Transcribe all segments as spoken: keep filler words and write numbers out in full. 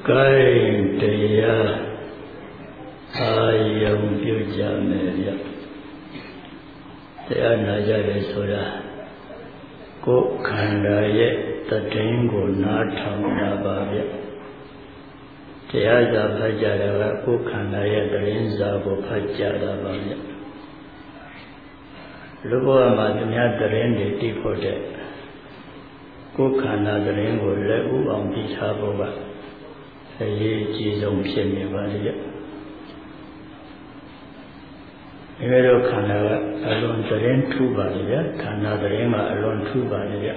Kain Deya Ayam Pyujameya Deya Najare Sura Ko Khandaye Tatengo Natham Nabhavya Deya Zabhajara Ko Khandaye Darinza Ko Bhajara Bhavya Lugo Amadanya Darende Tipode Ko Khanda Daringo Le'u Ambitha Bhava Ye Jizong Pshemi Bhavya Evero Khanda Alon Daren Two Bhavya Khanda Darema Alon Two Bhavya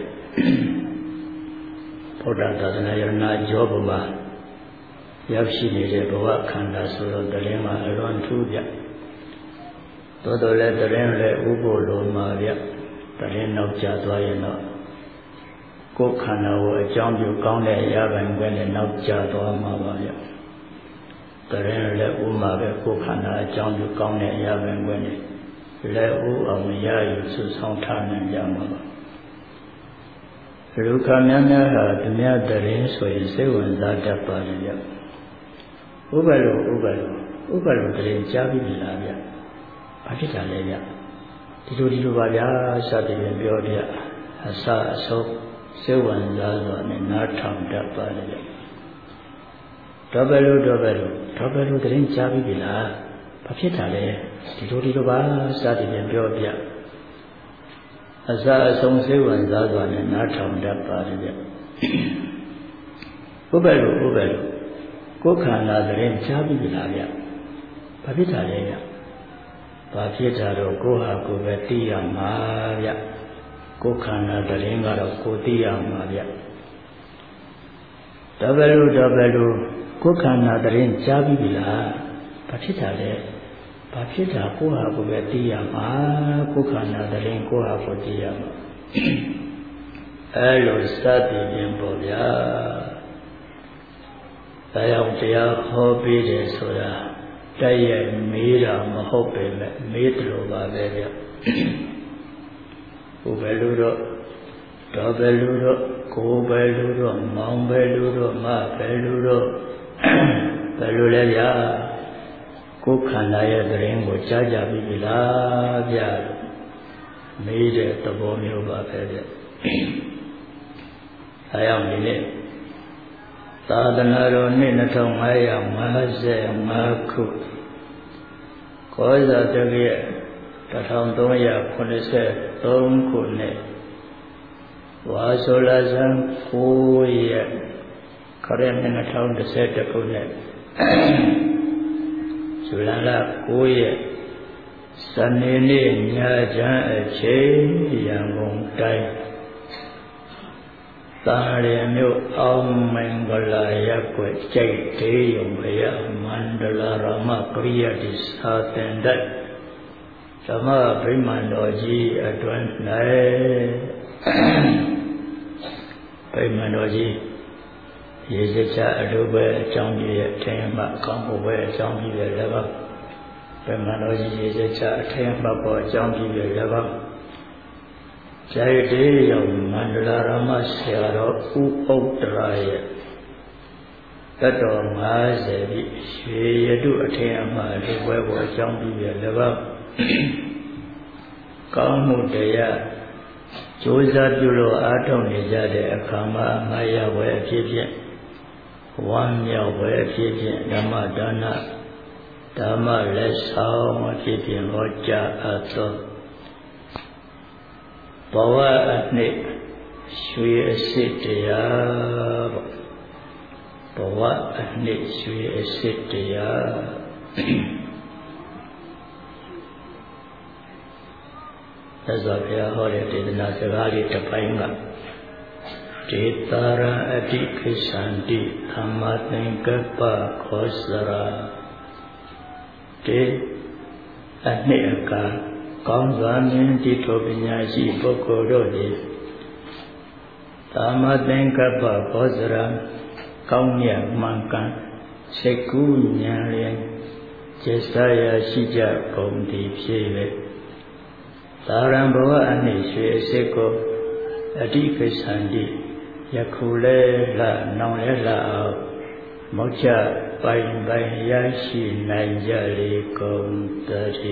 Buddha Dadana Yarna Jobaba Yapshi Nire Bhava Khanda Suro Darema Alon Two Bya Todo Le Daren Le Ubo Lo Mavya Daren Nok Jadwayana Ko Khanda Wo Ajam Yu Kaung Le Yaban Gwen Nok Jadwa Mavya Daren Le U Mavya Ko Khanda Ajam Yu Kaung Le Yaban Gwen Le U Aung Ya Yu Su Song Tha Nan Yamava Luka Myanya Ha Dumya Daren So Yin Se Wan Za Dat Pa Liya Ubalo Ubalo Ubalo Daren Jabi Bilavya Bhajita Leya Dido Dido Bhavya Sati Bin Byodya Asa Aso Sewan Zaza Ne Natham Dat Pa Liya Dobalo Dobalo Dobalo Daren Jabi Bila Bhajita Leya Dido Dido Bhavya Sati Bin Byodya Asa Aso Sewan Zaza Ne Natham Dat Pa Liya Ubalo Ubalo Ko Khanda Daren Jabi Bilavya Bhajita Leya Bhajita Ro Ko Ha Ko Be Tiya Mavya Ko Khanda Daren Ga Ro Ko Tiya Mavya Dabalu Dabalu Ko Khanda Daren Jabi Bila Bhajita Leya Bhajita Ko Ha Ko Be Tiya Ma Ko Khanda Daren Ko Ha Ko Tiya Ma Elo Sati Bin Bhavya Dayang Daya Ho Bide Soda Daya Mira Mahope Medro Bhavya Ubeluro Dobeluro Ko Beluro Maung Beluro Ma Beluro Belulaya Ko Khanda Ye Daren Ko Jaja Bibilavya Mede Tabo Myo Bhavya Dayang Mine Sadhanaro Ni Nathong Maya Mahase Mahaku Koza Tagya Tathang Dongya Kunise Tong Kune Vasolazan Kuya Karen Nathong Deseta Kune Sulala Kuya Sanini Nyajan Ache Yangon Tai Tare Myo Aung Mangala Yakwe Chai Te Yongaya Mandala Rama Kriya Disatendat Sama Primandoji Adwan Nai Primandoji Yezecha Adobe Changi Tema Kampobe Changi Leva Primandoji Yezecha Tema Bo Changi Leva Jai Te Yong Mandala Rama Syaro U Autraya Tato Mahasevi Shwe Yadu Atayama Lewebo Changi Leva Kamu Daya Joza Julo Atom Nijade Akama Maya Waya Pipin Wanya Waya Pipin Dhamma Dana Dhamma Lesao Pipin Hoja Ato Bawa Atne Shwe Asitya Bawa Atne Shwe Asitya Azabya Hore Dedana Sagari Tapainga Tetara Adi Krishanti Dhammatin Kappa Khosara Te Atne Aka Kaung Zamin Tito Pinyashi Boko Rodi Dhammatin Kappa Khosara Kaung Nya Mankan Seku Nyalian Jesaya Shija Kaung Di Pshele Taran Bhava Ani Shwe Seko Adi Krishanti Yakule La Nong Le La မောက္ခပိုင်ပိုင်ရရှိနိုင်ကြလေကုန်သတ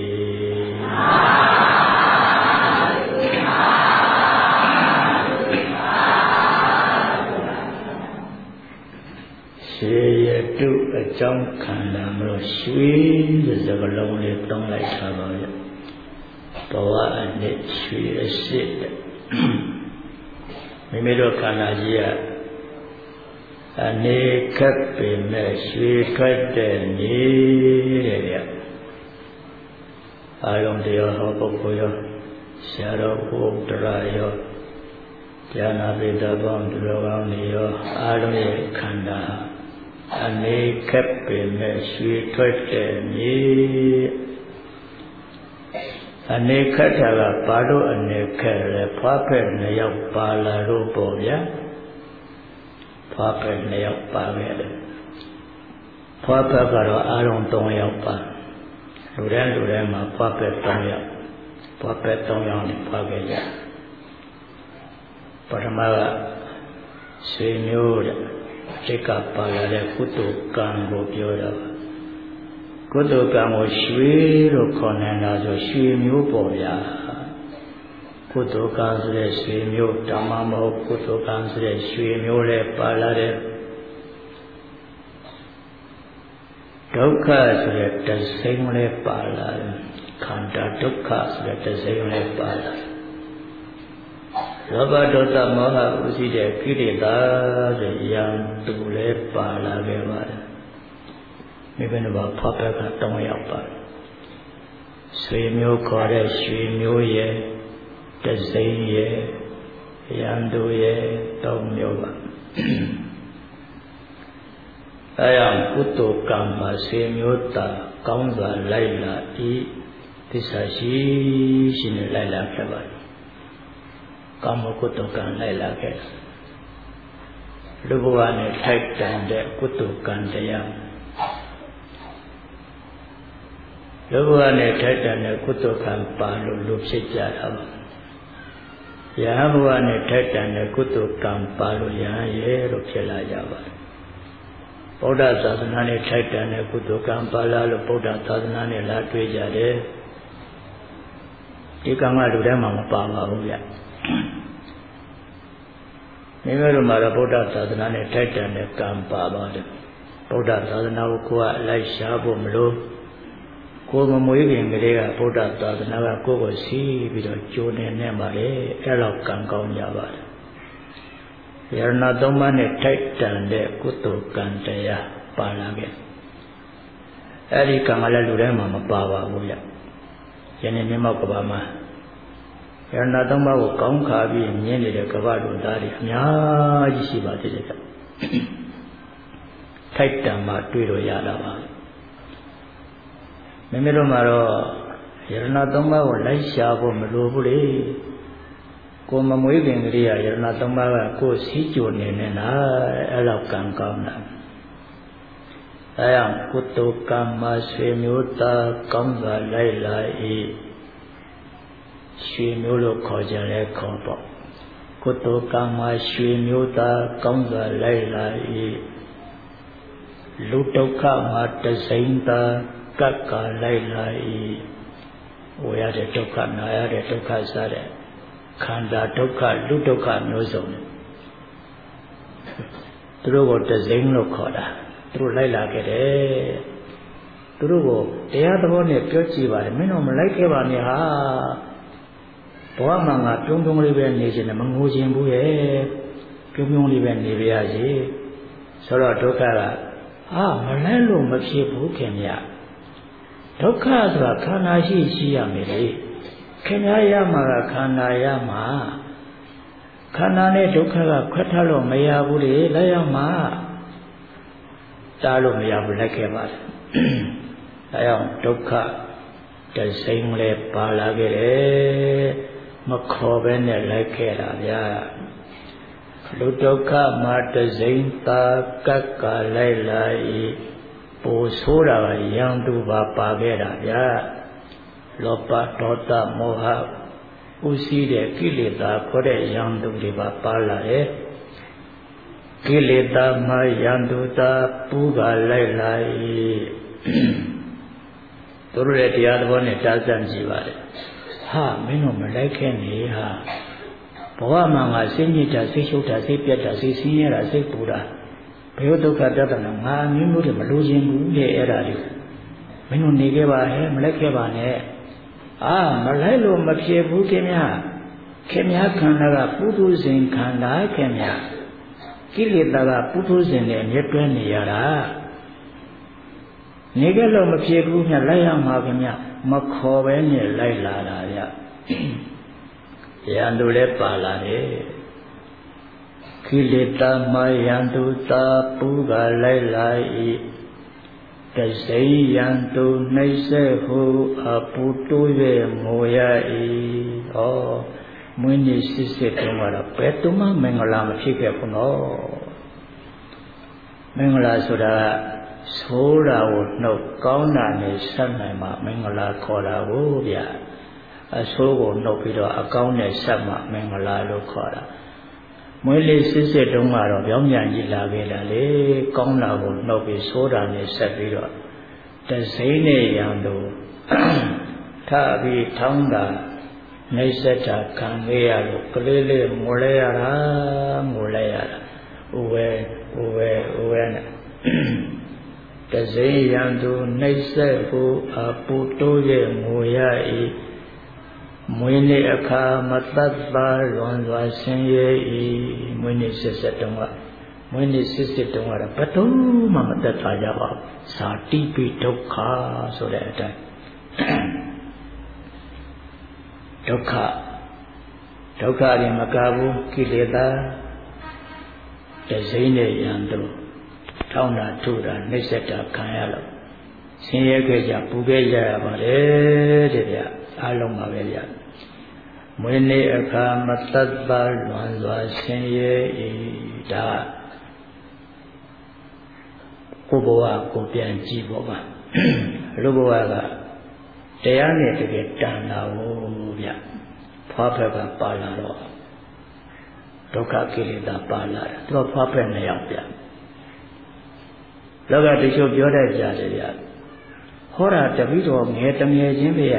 ည်းရှေရတုအကြောင်းခန္ဓာမလို့ရွှေတဲ့စကားလုံးလေးတောင်းလိုက်တာပါဗျဘဝအနှစ်ရွှေအစစ်တဲ့မိမိတို့ခန္ဓာကြီးကအနေခက်ပင်နဲ့ရွှေထွက်တဲ့နေတဲ့ဗျအာယုံတရားဟောပုဂ္ဂိုလ်ရောဆရာတော်ဘုရားရောဉာဏပိတပေါင်းသူတော်ကောင်းတွေရောအာလုံးရဲ့ခန္ဓာအနေခက်ပင်နဲ့ရွှေထွက်တဲ့နေအနေခက်တာကဘာလို့အနေခက်လဲဖွားဖက်နှစ်ယောက်ပါလာတော့ပေါ့ဗျာဖွားဖက်နှစ်ယောက်ပါခဲ့တယ်ဖွားဖက်ကတော့အာရုံသုံးယောက်ပါလူတိုင်းလူတိုင်းမှာဖွားဖက်သုံးယောက်ဖွားဖက်သုံးယောက်နဲ့ဖွားခဲ့ကြပထမကဆွေမျိုးတဲ့စိတ်ကပါလာတဲ့ကုသိုလ်ကံကိုပြောတာကုသိုလ်ကံကိုရွှေလို့ခေါ်နေတာဆိုရွှေမျိုးပေါ့ဗျာကုသိုလ်ကံဆိုတဲ့ရွှေမျိုးဓမ္မမဟုတ်ကုသိုလ်ကံဆိုတဲ့ရွှေမျိုးလည်းပါလာတဲ့ဒုက္ခဆိုတဲ့တစိမ့်လည်းပါလာတယ်ခန္ဓာဒုက္ခဆိုတဲ့တစိမ့်လည်းပါလာတယ်လောဘဒေါသမောဟဥရှိတဲ့ကိလေသာဆိုရံသူလည်းပါလာခဲ့ပါတယ်မိဘနဲ့ဘာဖတ်ဖက်ကတောင်းရောက်ပါတယ်ဆွေမျိုးခေါ်တဲ့ရွှေမျိုးရဲ့တစိမ့်ရဲ့ရံသူရဲ့တောင်းမျိုးပါအဲအောင်ကုသိုလ်ကံမှာဆွေမျိုးတာကောင်းစွာလိုက်လာဤသစ္စာရှိရှိနဲ့လိုက်လာခဲ့ပါတယ်ကာမကုသိုလ်ကံလိုက်လာခဲ့လူဘဝနဲ့ထိုက်တန်တဲ့ကုသိုလ်ကံတရားလူဘဝနဲ့ထိုက်တန်တဲ့ကုသိုလ်ကံပါလို့လူဖြစ်ကြတာပါယဟဘဝနဲ့ထိုက်တန်တဲ့ကုသိုလ်ကံပါလို့ယဟရဲ့လို့ဖြစ်လာကြပါတယ်ဗုဒ္ဓသာသနာနဲ့ထိုက်တန်တဲ့ကုသိုလ်ကံပါလာလို့ဗုဒ္ဓသာသနာနဲ့လာတွေ့ကြတယ်ဒီကံကလူတိုင်းမှာမပါပါဘူးဗျမိမိတို့မှာတော့ဗုဒ္ဓသာသနာနဲ့ထိုက်တန်တဲ့ကံပါပါတယ်ဗုဒ္ဓသာသနာကိုကိုယ်ကလိုက်ရှားဖို့မလို့ကိုယ်မမွေးခင်ကလေးကဗုဒ္ဓသာသနာကကိုယ့်ကိုစီးပြီးတော့ကြိုးနေနေပါလေအဲ့လောက်ကံကောင်းကြပါတယ်ယရဏသုံးပါးနဲ့ထိုက်တန်တဲ့ကုသိုလ်ကံတရားပါလာခဲ့အဲ့ဒီကံကလည်းလူတိုင်းမှာမပါပါဘူးဗျယနေ့မြတ်မောက်ကဘာမှာယရဏသုံးပါးကိုကောင်းခါပြီးမြင်နေတဲ့ကမ္ဘာလူသားတွေအများကြီးရှိပါသေးတယ်ဗျထိုက်တန်မှတွေ့လို့ရတာပါမိမိတို့မှာတော့ယရဏသုံးပါးကိုလိုက်ရှာဖို့မလိုဘူးလေကိုမမွေးခင်ကလေးကယရဏသုံးပါးကကိုစီးကြိုနေနေတာအဲ့လောက်ကံကောင်းတာအဲအောင်ကုသိုလ်ကံမှာဆွေမျိုးသားကောင်းစွာလိုက်လာ၏ရွှေမျိုးလို့ခေါ်ကြလဲခေါ်ပေါ့ကုသိုလ်ကံမှာရွှေမျိုးသားကောင်းစွာလိုက်လာ၏လူဒုက္ခမှာတစိမ့်သားကပ်ကာလိုက်လာ၏ဝေရတဲ့ဒုက္ခနာရတဲ့ဒုက္ခစတဲ့ခန္ဓာဒုက္ခလူဒုက္ခမျိုးစုံနဲ့သူတို့ကိုတစိမ့်လို့ခေါ်တာသူတို့လိုက်လာခဲ့တယ်သူတို့ကိုတရားသဘောနဲ့ပြောကြည့်ပါလေမင်းတို့မလိုက်ခဲ့ပါနဲ့ဟာဘဝမှာငါပြုံးပြုံးလေးပဲနေခြင်းနဲ့မငိုခြင်းဘူးရဲ့ပြုံးပြုံးလေးပဲနေပါရစေဆိုတော့ဒုက္ခကအာမလဲလို့မဖြစ်ဘူးခင်ဗျဒုက္ခဆိုတာခန္ဓာရှိရှိရမယ်လေခင်ဗျားရမှာကခန္ဓာရမှာခန္ဓာနဲ့ဒုက္ခကခွဲထားလို့မရဘူးလေလိုက်ရမှာတားလို့မရဘူးလိုက်ခဲ့ပါလေဒါကြောင့်ဒုက္ခတစိမ့်လဲပါလာခဲ့တယ်မခေါ်ပဲနဲ့လိုက်ခဲ့တာဗျာလူဒုက္ခမှာတစိမ့်သာကပ်ကလိုက်လာ၏ပိုဆိုးတာကယံသူပါပါခဲ့တာဗျာလောဘဒေါသမောဟဥရှိတဲ့ကိလေသာခေါ်တဲ့ယံသူတွေပါပါလာတယ်ကိလေသာမယံတုတာပူကလိုက်လိုက်သူတို့ရဲ့တရားသဘောနဲ့တားဆန့်ကြည့်ပါလေဟာမင်းတို့မလိုက်ခဲ့နေဟာဘဝမှာငါစိတ်ညစ်တာစိတ်ရှုပ်တာစိတ်ပြတ်တာစိတ်ဆင်းရဲတာစိတ်ပူတာဘယ်ဒုက္ခတတ်တယ်ငါမျိုးမျိုးတွေမလိုချင်ဘူးလေအဲ့ဒါတွေမင်းတို့နေခဲ့ပါဟဲ့မလိုက်ခဲ့ပါနဲ့အာမလိုက်လို့မဖြစ်ဘူးခင်ဗျာခင်ဗျာခန္ဓာကပုထုဇဉ်ခန္ဓာခင်ဗျာကိလေသာကပုထုဇဉ်နဲ့မြဲတွဲနေရတာနေခဲ့လို့မဖြစ်ဘူးမြတ်လိုက်ရမှာခင်ဗျမခေါ်ပဲနဲ့လိုက်လာတာဗျရန်သူလည်းပါလာတယ်ကိလေသာမယံတုတာပူကလိုက်လိုက်တစိယံတုနှိမ့်ဆက်ဟုအပူတိုးရဲ့ငိုရ၏ဩမွေးနေ့စစ်စစ်တုန်းကတော့ဘယ်တော့မှမင်္ဂလာမဖြစ်ခဲ့ဘူးနော်မင်္ဂလာဆိုတာဆိုးတာကိုနှုတ်ကောင်းတာနဲ့ဆက်နိုင်မှမင်္ဂလာခေါ်တာကိုဗျအဆိုးကိုနှုတ်ပြီးတော့အကောင်းနဲ့ဆက်မှမင်္ဂလာလို့ခေါ်တာမွေးလေးစစ်စစ်တုန်းကတော့ပြောင်းပြန်ကြည့်လာခဲ့တာလေကောင်းတာကိုနှုတ်ပြီးဆိုးတာနဲ့ဆက်ပြီးတော့တစိမ့်နဲ့ရံတို့ထပြီးထောင်းတာနှိစ္စတာခံခဲ့ရလို့ကလေးလေးငိုလဲရတာငိုလဲရတာဥဝဲဥဝဲဥဝဲနဲ့တစိမ့်ရံတို့နှိစ္စဖို့အပူတိုးရဲ့ငိုရ၏မွေးနေ့အခါမတတ်ပါလွန်စွာဆင်းရဲ၏မွေးနေ့စစ်စစ်တုန်းကမွေးနေ့စစ်စစ်တုန်းကတော့ဘယ်တော့မှမတတ်ပါကြပါဘူးဇာတိပိဒုက္ခဆိုတဲ့အတိုင်းဒုက္ခဒုက္ခရင်မကဘူးကိလေသာတစိမ့်နဲ့ရံတို့ထောင်းတာထုတာနှိစ္စတာခံရလို့ဆင်းရဲခဲ့ကြပူခဲ့ကြရပါတယ်တဲ့ဗျအားလုံးပါပဲဗျမွေးနေ့အခါမတတ်ပါလွန်စွာဆင်းရဲ၏ဒါကိုဘဝကိုပြန်ကြည့်ဖို့ပါလူဘဝကတရားနဲ့တကယ်တန်တာဟုတ်ဗျဖွားဖက်ကပါလာတော့ဒုက္ခကိလေသာပါလာတယ်သူကဖွားဖက်နှစ်ယောက်ဗျလောကတချို့ပြောတတ်ကြတယ်ဗျဟောတာတပည့်တော်ငယ်တငယ်ချင်းပဲရ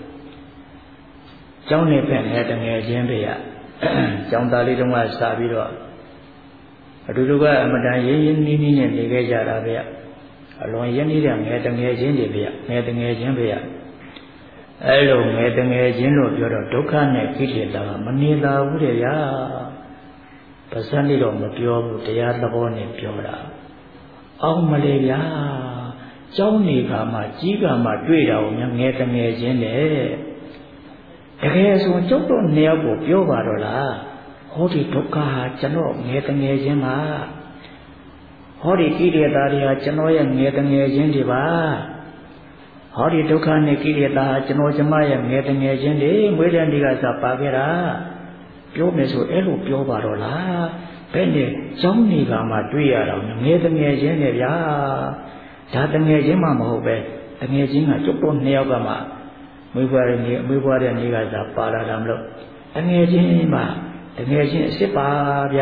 ကျောင်းနေဖက်ငယ်တငယ်ချင်းပဲရကျောင်းသားလေးတုန်းကစာပြီးတော့အတူတူကအမတန်ရင်းရင်းနှီးနှီးနဲ့နေခဲ့ကြတာဗျအလွန်ရင်းနှီးတဲ့ငယ်တငယ်ချင်းတွေဗျငယ်တငယ်ချင်းပဲရအဲလိုငယ်တငယ်ချင်းလို့ပြောတော့ဒုက္ခနဲ့ကိလေသာကမနေသာဘူးတဲ့ဗျာပါဇက်လေးတော့မပြောဘူးတရားသဘောနဲ့ပြောတာအောင်မလေးဗျာကျောင်းနေခါမှကြီးကမှတွေ့တာကိုငယ်တငယ်ချင်းတဲ့တကယ်ဆိုကျုပ်တို့နှစ်ယောက်ကိုပြောပါတော့လားဟောဒီဒုက္ခဟာကျွန်တော်ငယ်တငယ်ချင်းပါဟောဒီကိလေသာတွေဟာကျွန်တော်ရဲ့ငယ်တငယ်ချင်းတွေပါဟောဒီဒုက္ခနဲ့ကိလေသာဟာကျွန်တော်ကျမရဲ့ငယ်တငယ်ချင်းတွေမွေးတဲ့နေ့ကစပါခဲ့တာပြောမယ်ဆိုအဲ့လိုပြောပါတော့လားဘယ်နဲ့ကျောင်းနေကမှတွေ့ရတော့ငယ်တငယ်ချင်းတွေဗျာဒါတငယ်ချင်းမှမဟုတ်ပဲတငယ်ချင်းကကျုပ်တို့နှစ်ယောက်ကမှမွေးဖွားတဲ့နေ့မွေးဖွားတဲ့နေ့ကစပါလာတာမလို့တငယ်ချင်းမှတငယ်ချင်းအစ်စ်ပါဗျ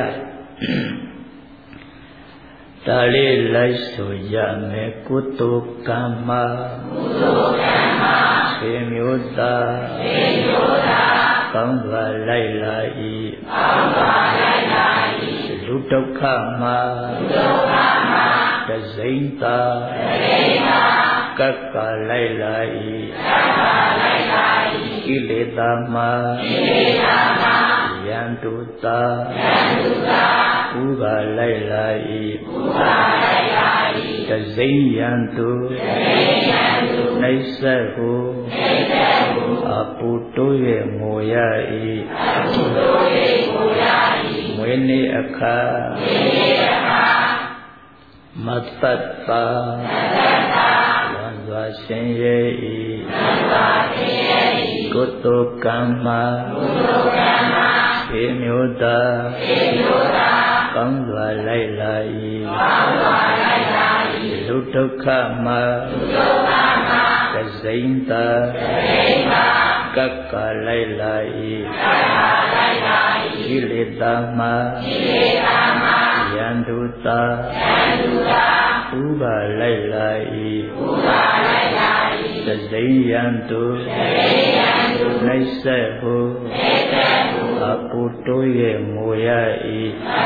ဒါလေးလိုက်ဆိုရမယ်ကုသိုလ်ကံမကုသိုလ်ကံမသေမျိုးသားသေမျိုးသားကောင်းစွာလိုက်လာ၏ကောင်းစွာလိုက်လာ၏လူဒုက္ခမလူဒုက္ခမတစိမ့်သာတစိမ့်သာကက္ကလိုက်လာ၏ကက္ကလိုက်လာ၏ကိလေသာမကိလေသာမယံတုသာယံတုသာဥပါလိုက်လာ၏ဥပါလိုက်လာ၏တစိမ့်ယံတုတစိမ့်ယံတုနှိစ္စဟုနှိစ္စဟုအပုတိုးရဲ့ငိုရ၏အပုတိုးရဲ့ငိုရ၏မွေးနေ့အခါမွေးနေ့အခါမတ္တတာမတ္တတာလွန်စွာဆင်းရဲ၏လွန်စွာဆင်းရဲ၏ကုသိုလ်ကံမကုသိုလ်ကံမသေမျိုးသားသေမျိုးသားကောင်းစွာလိုက်လာ၏ကောင်းစွာလိုက်လာ၏လူဒုက္ခမလူဒုက္ခမတစိမ့်သာတစိမ့်သာကက္ကလိုက်လာ၏ကက္ကလိုက်လာ၏ကိလေသာမကိလေသာမယံတုသာဥပါလိုက်လာ၏သစိယံတုနှိမ့်ဆက်ဟုအပုတိုးရဲ့ငိုရ၏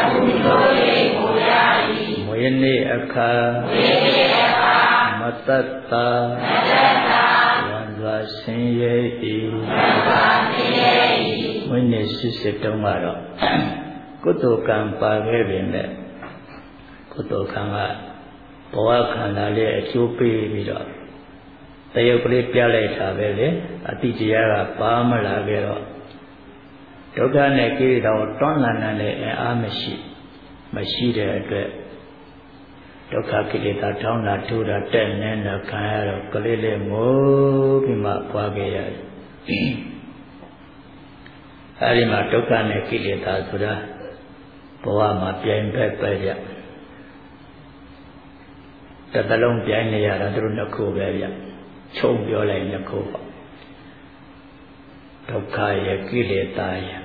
မွေးနေ့အခါမတတ်တာဝန်စွာဆင်းရဲ၏မွေးနေ့ရှိစစ်တုံးကတော့ကုသိုလ်ကံပါခဲ့ပြီနဲ့ကုသိုလ်ကံကဘဝခန္ဓာလေးအကျိုးပေးပြီးတော့တရုပ်ကလေးပြလိုက်တာပဲလေအတိတရားကပါမလာခဲ့တော့ဒုက္ခနဲ့ကိလေသာကိုတွန်းလှန်တဲ့အင်အားမရှိမရှိတဲ့အတွက်ဒုက္ခကိလေသာထောင်းတာထိုးတာတက်နေတာခံရတော့ကလေးလေးငိုပြီးမှပွားခဲ့ရတယ်အဲဒီမှာဒုက္ခနဲ့ကိလေသာဆိုတာဘဝမှာပြိုင်ဘက်ပဲကြတစ်သလုံးပြိုင်နေရတာသူတို့နှစ်ခုပဲဗျချုံပြောလိုက်နှစ်ခုပေါ့ဒုက္ခရဲ့ကိလေသာရဲ့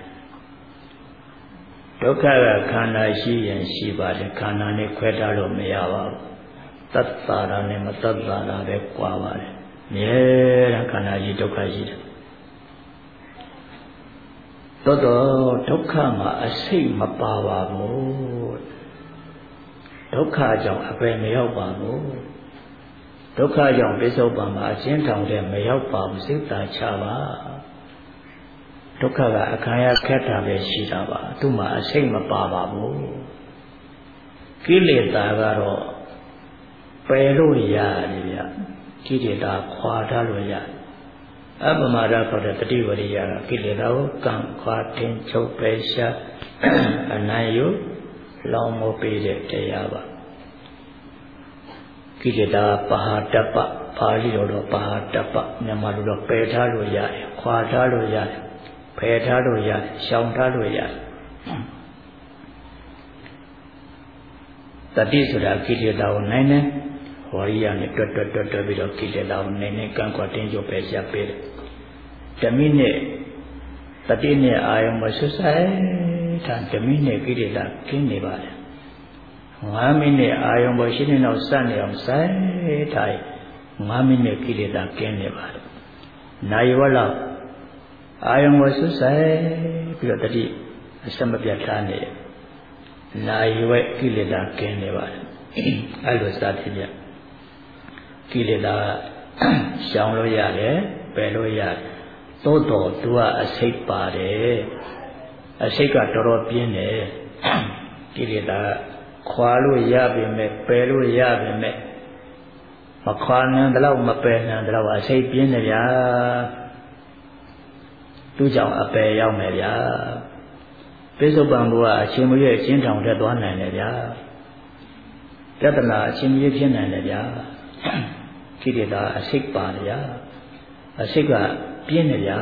ဒုက္ခကခန္ဓာရှိရင်ရှိပါတယ်ခန္ဓာနဲ့ခွဲထားလို့မရပါဘူးတတ္တာရနဲ့မတတ္တာရပဲကွာပါတယ်မြဲတဲ့ခန္ဓာရှိဒုက္ခရှိတယ်တော်တော်ဒုက္ခမှာအစိတ်မပါပါဘူးဒုက္ခကြောင့်အပယ်မရောက်ပါဘူးဒုက္ခကြောင့်ပိဿုပံမှာအချင်းထောင်တဲ့မရောက်ပါဘူးစိတ်သာချပါဒုက္ခကအခံရခက်တာပဲရှိတာပါသူ့မှာအစိတ်မပါပါဘူးကိလေသာကတော့ပယ်လို့ရတယ်ဗျကိလေသာခွာထားလို့ရတယ်အပမဒခေါ်တဲ့တတိဝရိယကကိလေသာကိုကံခွာတင်ချုပ်ပယ်ရှားအနိုင်ယူလောင်မပေးတဲ့တရားပါကိလေသာပဟာတပပါဠိတော်တော့ပဟာတပမြန်မာလိုတော့ပယ်ထားလို့ရတယ်ခွာထားလို့ရတယ်ဖယ်ထားလို့ရတယ်ရှောင်ထားလို့ရတယ်တတိဆိုတာကိလေသာကိုနိုင်နေဝရိယနဲ့တွတ်တွတ်တွတ်တွတ်ပြီးတော့ကိလေသာကိုနိုင်နေကံခွာတင်ချုပ်ပယ်ရှားပေးတယ်ဓမိနဲ့တတိနဲ့အာယုံမဆွဆိုင်တာဓမိနဲ့ကိလေသာကင်းနေပါလေငါးမိနစ်အာယုံပေါ်ရှိနေတော့စနေအောင်ဆိုင်ထားငါးမိနစ်ကိလေသာကင်းနေပါလေနိုင်ဝလောက်အာယုံပေါ်ဆွဆိုင်ပြီးတော့တတိအစမပြတ်ထားနေနိုင်ဝဲကိလေသာကင်းနေပါလေအဲ့လိုစသည်ဖြင့်ကိလေသာရှောင်လို့ရတယ်ပယ်လို့ရတယ်သို့တော်သူကအစိတ်ပါတယ်အစိတ်ကတော်တော်ပြင်းတယ်ကိလေသာခွာလို့ရပြီမဲ့ပယ်လို့ရပြီမဲ့မခွာနိုင်တော့မပယ်နိုင်တော့အစိတ်ပြင်းတယ်ဗျာသူကြောင့်အပယ်ရောက်မယ်ဗျာပိဿုပံဘုရားအရှင်မရဲ့အချင်းထောင်တက်သွားနိုင်တယ်ဗျာပြဿနာအချင်းကြီးဖြစ်နိုင်တယ်ဗျာကိလေသာအစိတ်ပါတယ်ဗျာအစိတ်ကပြင်းတယ်ဗျာ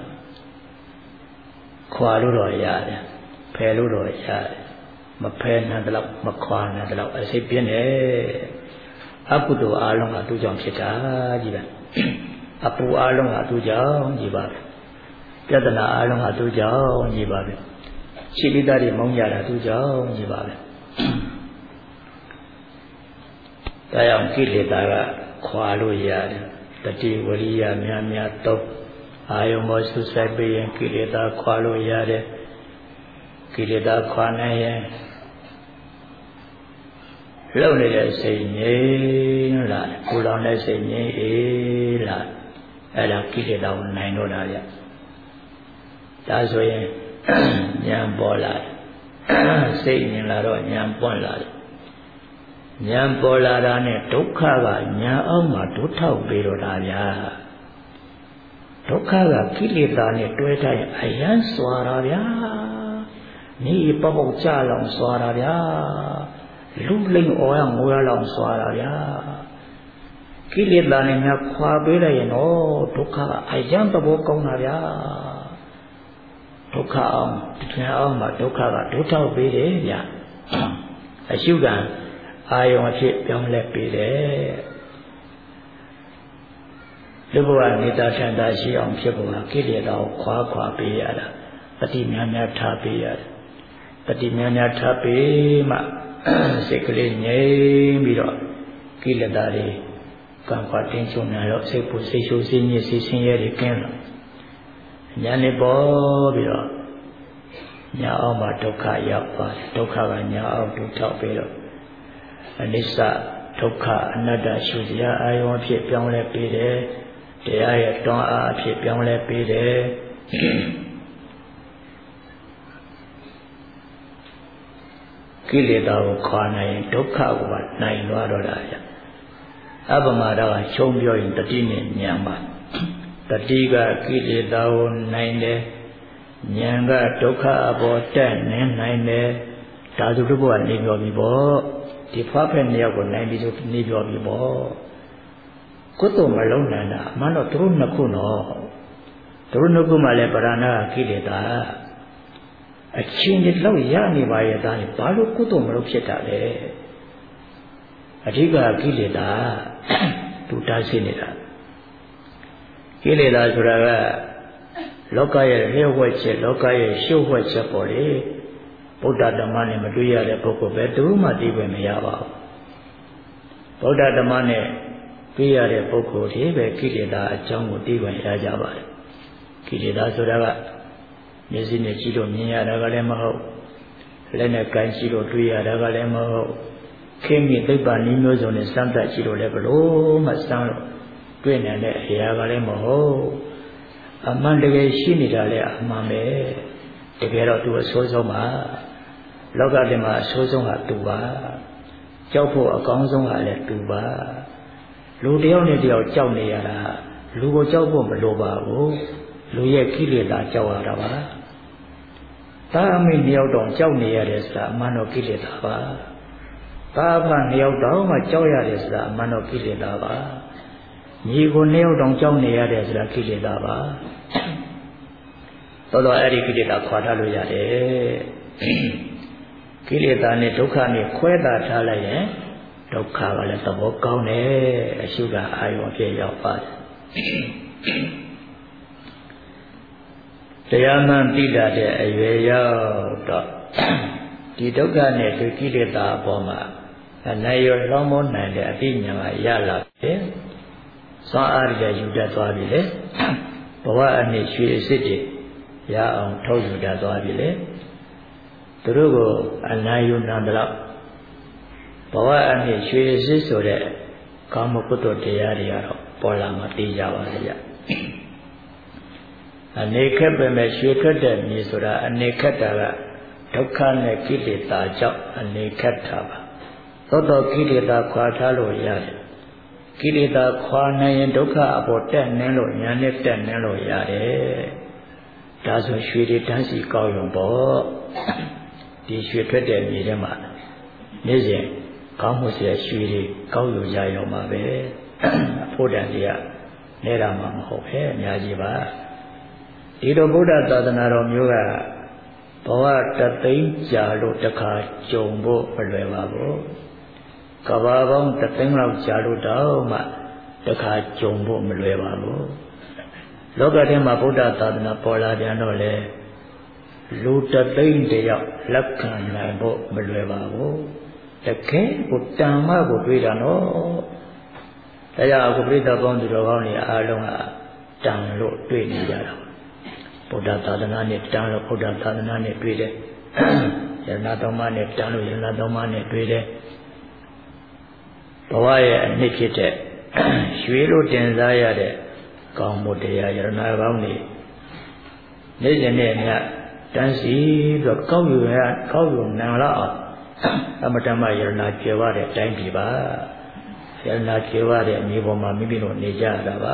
ခွာလို့တော့ရတယ်ဖယ်လို့တော့ရတယ်မဖယ်နိုင်တော့မခွာနိုင်တော့အစိတ်ပြင်းတယ်အကုသိုလ်အလုံးကသူ့ကြောင့်ဖြစ်တာကြီးပဲအပူအလုံးကသူ့ကြောင့်ကြီးပါပဲပြဿနာအလုံးကသူ့ကြောင့်ကြီးပါပဲရှိလိသားတွေမောင်းကြတာသူ့ကြောင့်ကြီးပါပဲဒါကြောင့်ကိလေသာကခွာလို့ရတယ်တတိဝရိယများများတော့အာယုံမောဆုဆိုင်ပြီးရင်ကိလေသာခွာလို့ရတယ်ကိလေသာခွာနိုင်ရင်လုံနေတဲ့စိတ်ငြိမ်းလာကိုယ်တော်နဲ့စိတ်ငြိမ်းအေးလာအဲ့ဒါကိလေသာကိုနိုင်တော့တာဗျဒါဆိုရင်ဉာဏ်ပေါ်လာစိတ်မြင်လာတော့ဉာဏ်ပွင့်လာတယ်ဉာဏ်ပေါ်လာတာနဲ့ဒုက္ခကဉာဏ်အောက်မှာဒုထောက်ပြီးတော့တာဗျာဒုက္ခကကိလေသာနဲ့တွဲထားရင်အယံစွာတာဗျာနေပေါပေါကြလောင်စွာတာဗျာလူလိမ့်အော်ရငိုရလောင်စွာတာဗျာကိလေသာနဲ့များခွာပေးလိုက်ရင်တော့ဒုက္ခကအယံသဘောကောင်းတာဗျာဒုက္ခအောင်တရားအောင်မှာဒုက္ခကဒုထောက်ပေးတယ်ဗျာအရှုခံအာယုံအဖြစ်ပြောင်းလဲပေးတယ်လူဘဝနေတာထန်တာရှိအောင်ဖြစ်ဖို့ကကိလေသာကိုခွာခွာပေးရတာတတိများများထားပေးရတယ်တတိများများထားပေးမှစိတ်ကလေးငြိမ်ပြီးတော့ကိလေသာတွေကံခွာတင်းချုံနေတော့စိတ်ပူစိတ်ရှုစိတ်ညစ်စိတ်ဆင်းရဲတွေကင်းလာဉာဏ်နဲ့ပေါ်ပြီးတော့ညာအောင်မှာဒုက္ခရောက်ပါတယ်ဒုက္ခကညာအောင်ဒုထောက်ပြီးတော့အနိစ္စဒုက္ခအနတ္တရှုစရာအာယုံအဖြစ်ပြောင်းလဲပေးတယ်တရားရဲ့တွန်းအားအဖြစ်ပြောင်းလဲပေးတယ်ကိလေသာကိုခွာနိုင်ရင်ဒုက္ခကိုပါနိုင်သွားတော့တာဗျအပမဒကချုံပြောရင်တတိနဲ့ဉာဏ်ပါတတိကကိလေသာကိုနိုင်တယ်ဉာဏ်ကဒုက္ခအပေါ်တက်နေနိုင်တယ်ဒါဆိုတို့ကနေပြောပြီပေါ့ဒီဖွားဖက်နှစ်ယောက်ကိုနိုင်ပြီဆိုနေပြောပြီပေါ့ကုသိုလ်မလုံးနိုင်တာအမှန်တော့သူတို့နှစ်ခုနော်သူတို့နှစ်ခုမှလည်းပရဏာကိလေသာအချင်းတွေလောက်ရနေပါရဲ့သားလေဘာလို့ကုသိုလ်မလုပ်ဖြစ်တာလဲအဓိကကိလေသာသူတားရှိနေတာကိလေသာဆိုတာကလောကရဲ့လျှို့ဝှက်ချက်လောကရဲ့ရှုပ်ဝှက်ချက်ပေါ်လေဗုဒ္ဓဓမ္မနဲ့မတွေ့ရတဲ့ပုဂ္ဂိုလ်ပဲသူမှသိခွင့်မရပါဘူးဗုဒ္ဓဓမ္မနဲ့တွေ့ရတဲ့ပုဂ္ဂိုလ်တွေပဲကိလေသာအကြောင်းကိုသိခွင့်ရကြပါတယ်ကိလေသာဆိုတာကမျက်စိနဲ့ကြည့်လို့မြင်ရတာကလည်းမဟုတ်လက်နဲ့ကိုင်ကြည့်လို့တွေ့ရတာကလည်းမဟုတ်ခေမိသိပ္ပံနည်းမျိုးစုံနဲ့စမ်းသပ်ကြည့်လို့လည်းဘလို့မှစမ်းလို့တွေ့နိုင်တဲ့အရာကလည်းမဟုတ်အမှန်တကယ်ရှိနေတာလည်းအမှန်ပဲတကယ်တော့သူအဆိုးဆုံးပါလောကထဲမှာအဆိုးဆုံးကသူပါကြောက်ဖို့အကောင်းဆုံးကလည်းသူပါလူတယောက်နဲ့တယောက်ကြောက်နေရတာလူကိုကြောက်ဖို့မလိုပါဘူးလူရဲ့ကိလေသာကြောက်ရတာပါသာအမိနှစ်ယောက်တောင်ကြောက်နေရတယ်ဆိုတာအမှန်တော့ကိလေသာပါသာအဖနှစ်ယောက်တောင်မှကြောက်ရတယ်ဆိုတာအမှန်တော့ကိလေသာပါညီကိုနှစ်ယောက်တောင်ကြောက်နေရတယ်ဆိုတာကိလေသာပါတော်တော်အဲ့ဒီကိလေသာခွာထားလို့ရတယ်ကိလေသာနဲ့ဒုက္ခနဲ့ခွဲတာထားလိုက်ရင်ဒုက္ခကလည်းသဘောကောင်းတယ်အရှုကအာယုံအဖြစ်ရောက်ပါတယ်တရားမှန်သိတာတဲ့အရွယ်ရောက်တော့ဒီဒုက္ခနဲ့ဒီကိလေသာအပေါ်မှာနိုင်ရလောင်းမနိုင်တဲ့အသိဉာဏ်ကရလာတယ်။သွားအားရယူတတ်သွားပြီလေ။ဘဝအနှစ်ရွှေအစ်စ်တွေရအောင်ထုတ်ယူတတ်သွားပြီလေ။သူတို့ကိုအနာယူနာတော့ဘဝအနှစ်ရွှေအစ်စ်ဆိုတဲ့ကာမကုသိုလ်တရားတွေကတော့ပေါ်လာမှသိကြပါလေဗျ။အနေခက်ပဲမဲ့ရွှေထွက်တဲ့မြေဆိုတာအနေခက်တာကဒုက္ခနဲ့ကိလေသာကြောင့်အနေခက်တာပါသောတော်ကိလေသာခွာထားလို့ရတယ်ကိလေသာခွာနိုင်ရင်ဒုက္ခအပေါ်တက်နှင်းလို့ညာနဲ့တက်နှင်းလို့ရတယ်ဒါဆိုရွှေတွေတန်းစီကောက်ရုံပေါ့ဒီရွှေထွက်တဲ့မြေထဲမှာနေ့စဉ်ကောင်းမှုစရာရွှေတွေကောက်ယူကြရုံပါပဲအဖို့တန်တွေကနေတာမှမဟုတ်ပဲအများကြီးပါဒီလိုဗုဒ္ဓသာသနာတော်မျိုးကဘဝတသိန်းကြာလို့တခါကြုံဖို့မလွယ်ပါဘူးကဘာပေါင်းတသိန်းလောက်ကြာလို့တော့မှတခါကြုံဖို့မလွယ်ပါဘူးလောကထဲမှာဗုဒ္ဓသာသနာပေါ်လာပြန်တော့လေလူတသိန်းတယောက်လက်ခံနိုင်ဖို့မလွယ်ပါဘူးတကယ်ကိုတန်မကိုတွေ့တာနော်တရားအခုပြိဿပေါင်းသူတော်ကောင်းတွေအားလုံးကတန်လို့တွေ့နေကြတာဗုဒ္ဓသာသနာနဲ့တန်လို့ဗုဒ္ဓသာသနာနဲ့တွေ့တယ်ယရဏသုံးပါးနဲ့တန်လို့ယရဏသုံးပါးနဲ့တွေ့တယ်ဘဝရဲ့အနှစ်ဖြစ်တဲ့ရွှေလို့တင်စားရတဲ့ကောင်းမှုတရားယရဏကောင်းတွေနေ့စဉ်နဲ့ညတန်းစီပြီးတော့ကောက်ယူရကောက်ယူနိုင်လောက်အောင်အမတမယရဏကျေဝတဲ့အတိုင်းပြီပါယရဏကျေဝတဲ့အမျိုးပေါ်မှာမိမိတို့နေကြတာပါ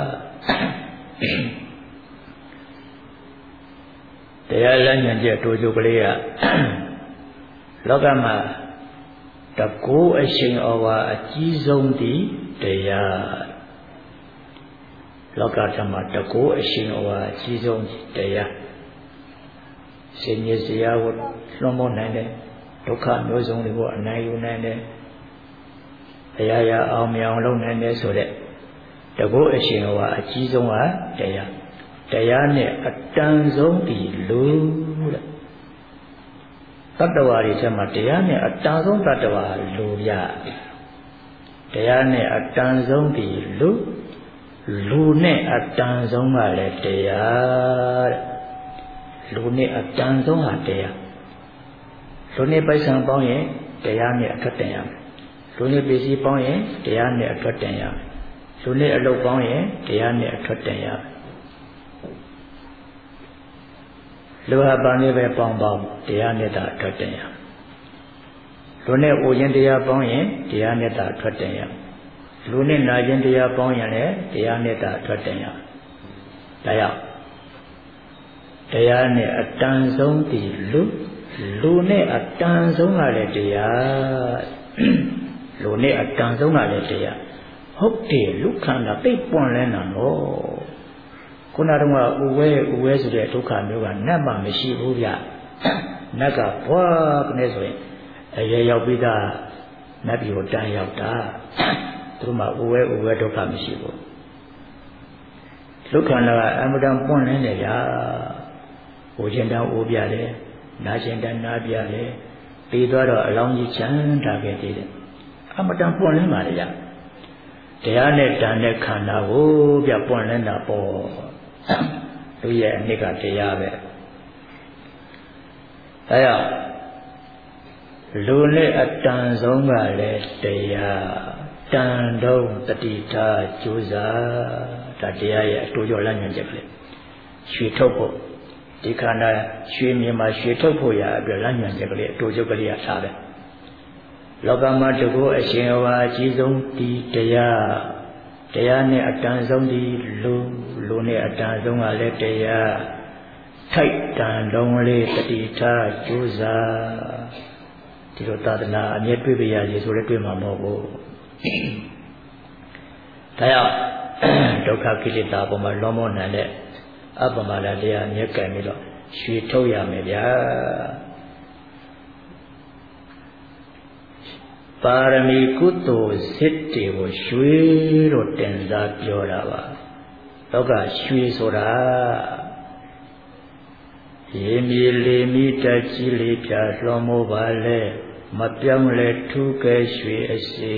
တရားလမ်းညွှန်ချက်တိုးကြိုးကလေးကလောကမှာတကူအရှင်ဩဝါအကြီးဆုံးသည့်တရားလောကဓမ္မတကူအရှင်ဩဝါအကြီးဆုံးတရားရှင်ရစရာကိုလွှမ်းမိုးနိုင်တယ်ဒုက္ခမျိုးစုံတွေကိုအနိုင်ယူနိုင်တယ်အရာရာအောင်မြောင်လုပ်နိုင်တယ်ဆိုတဲ့တကူအရှင်ဩဝါအကြီးဆုံးကတရားတရားနဲ့အတန်ဆုံးဒီလူတဲ့ Tattawari chama teyane attanzong tattawa lu ya. Teyane attanzong di lu, lu ne attanzong ma le teya. Lu ne attanzong ha teya. Lu ne paisang pong ye teyane atwat ten ya. Lu ne pisi pong ye teyane atwat ten ya. Lu ne alok pong ye teyane atwat ten ya. Lu ha pang ne be pong pong teyane ta atwat ten ya. Lu ne o yin teya pong ye teyane ta atwat ten ya. Lu ne na yin teya pong ye le teyane ta atwat ten ya. Da ya. Teyane attanzong di lu, lu ne attanzong ha le teya. Lu ne attanzong ha le teya.ဟုတ်တယ်လူခန္ဓာသိပ်ပွန်လဲနာတော့ခုနတုန်းကဥဝဲဥဝဲဆိုတဲ့ဒုက္ခမျိုးကနတ်မှမရှိဘူးဗျနတ်ကဘွားကနေဆိုရင်အရေရောက်ပြီးသားနတ်ပြည်ကိုတန်းရောက်တာသူတို့မှဥဝဲဥဝဲဒုက္ခမရှိဘူးလူခန္ဓာကအမှန်တန်ပွန်လဲနေကြဟိုချင်းတန်းအိုးပြတယ်နာချင်းတန်းနာပြတယ်ပြီးတော့အလောင်းကြီးချမ်းသာခဲ့သေးတယ်အမှန်တန်ပွန်လဲပါလေဗျတရားနဲ့တန်တဲ့ခန္ဓာကိုပြပွင့်လဲတာပေါ့သူရဲ့အနှစ်ကတရားပဲအဲရလူနဲ့အတန်ဆုံးကလည်းတရားတန်တော့တတိထားကြိုးစားဒါတရားရဲ့အတူကျော်လမ်းညွှန်ချက်ကလေးရွှေထုတ်ဖို့ဒီခန္ဓာရွှေမြေမှာရွှေထုတ်ဖို့ရအတွက်လမ်းညွှန်ချက်ကလေးအတူကျော်ကလေးရထားတယ်လောကမှာတကူအရှင်ဝါအကြီးဆုံးဒီတရားတရားနဲ့အတန်ဆုံးဒီလူလူနဲ့အတန်ဆုံးကလည်းတရားထိုက်တန်လုံးလေးတတိထားကြိုးစားဒီလိုသာသနာအမြဲတွေ့ပြရစီဆိုလည်းတွေ့မှာမဟုတ်ဘူးဒါကြောင့်ဒုက္ခကိလေသာပေါ်မှာလောမောနံတဲ့အပ္ပမဒတရားအမြဲကံပြီးတော့ရွှေထုတ်ရမယ်ဗျာပါရမီကုသိုလ်စစ်တွေကိုရွှေလို့တင်စားပြောတာပါလောကရွှေဆိုတာရေမြေလေမိတကြီးလေးပြလွှမ်းမိုးပါလေမပြောင်းလဲထူးကဲရွှေအစေ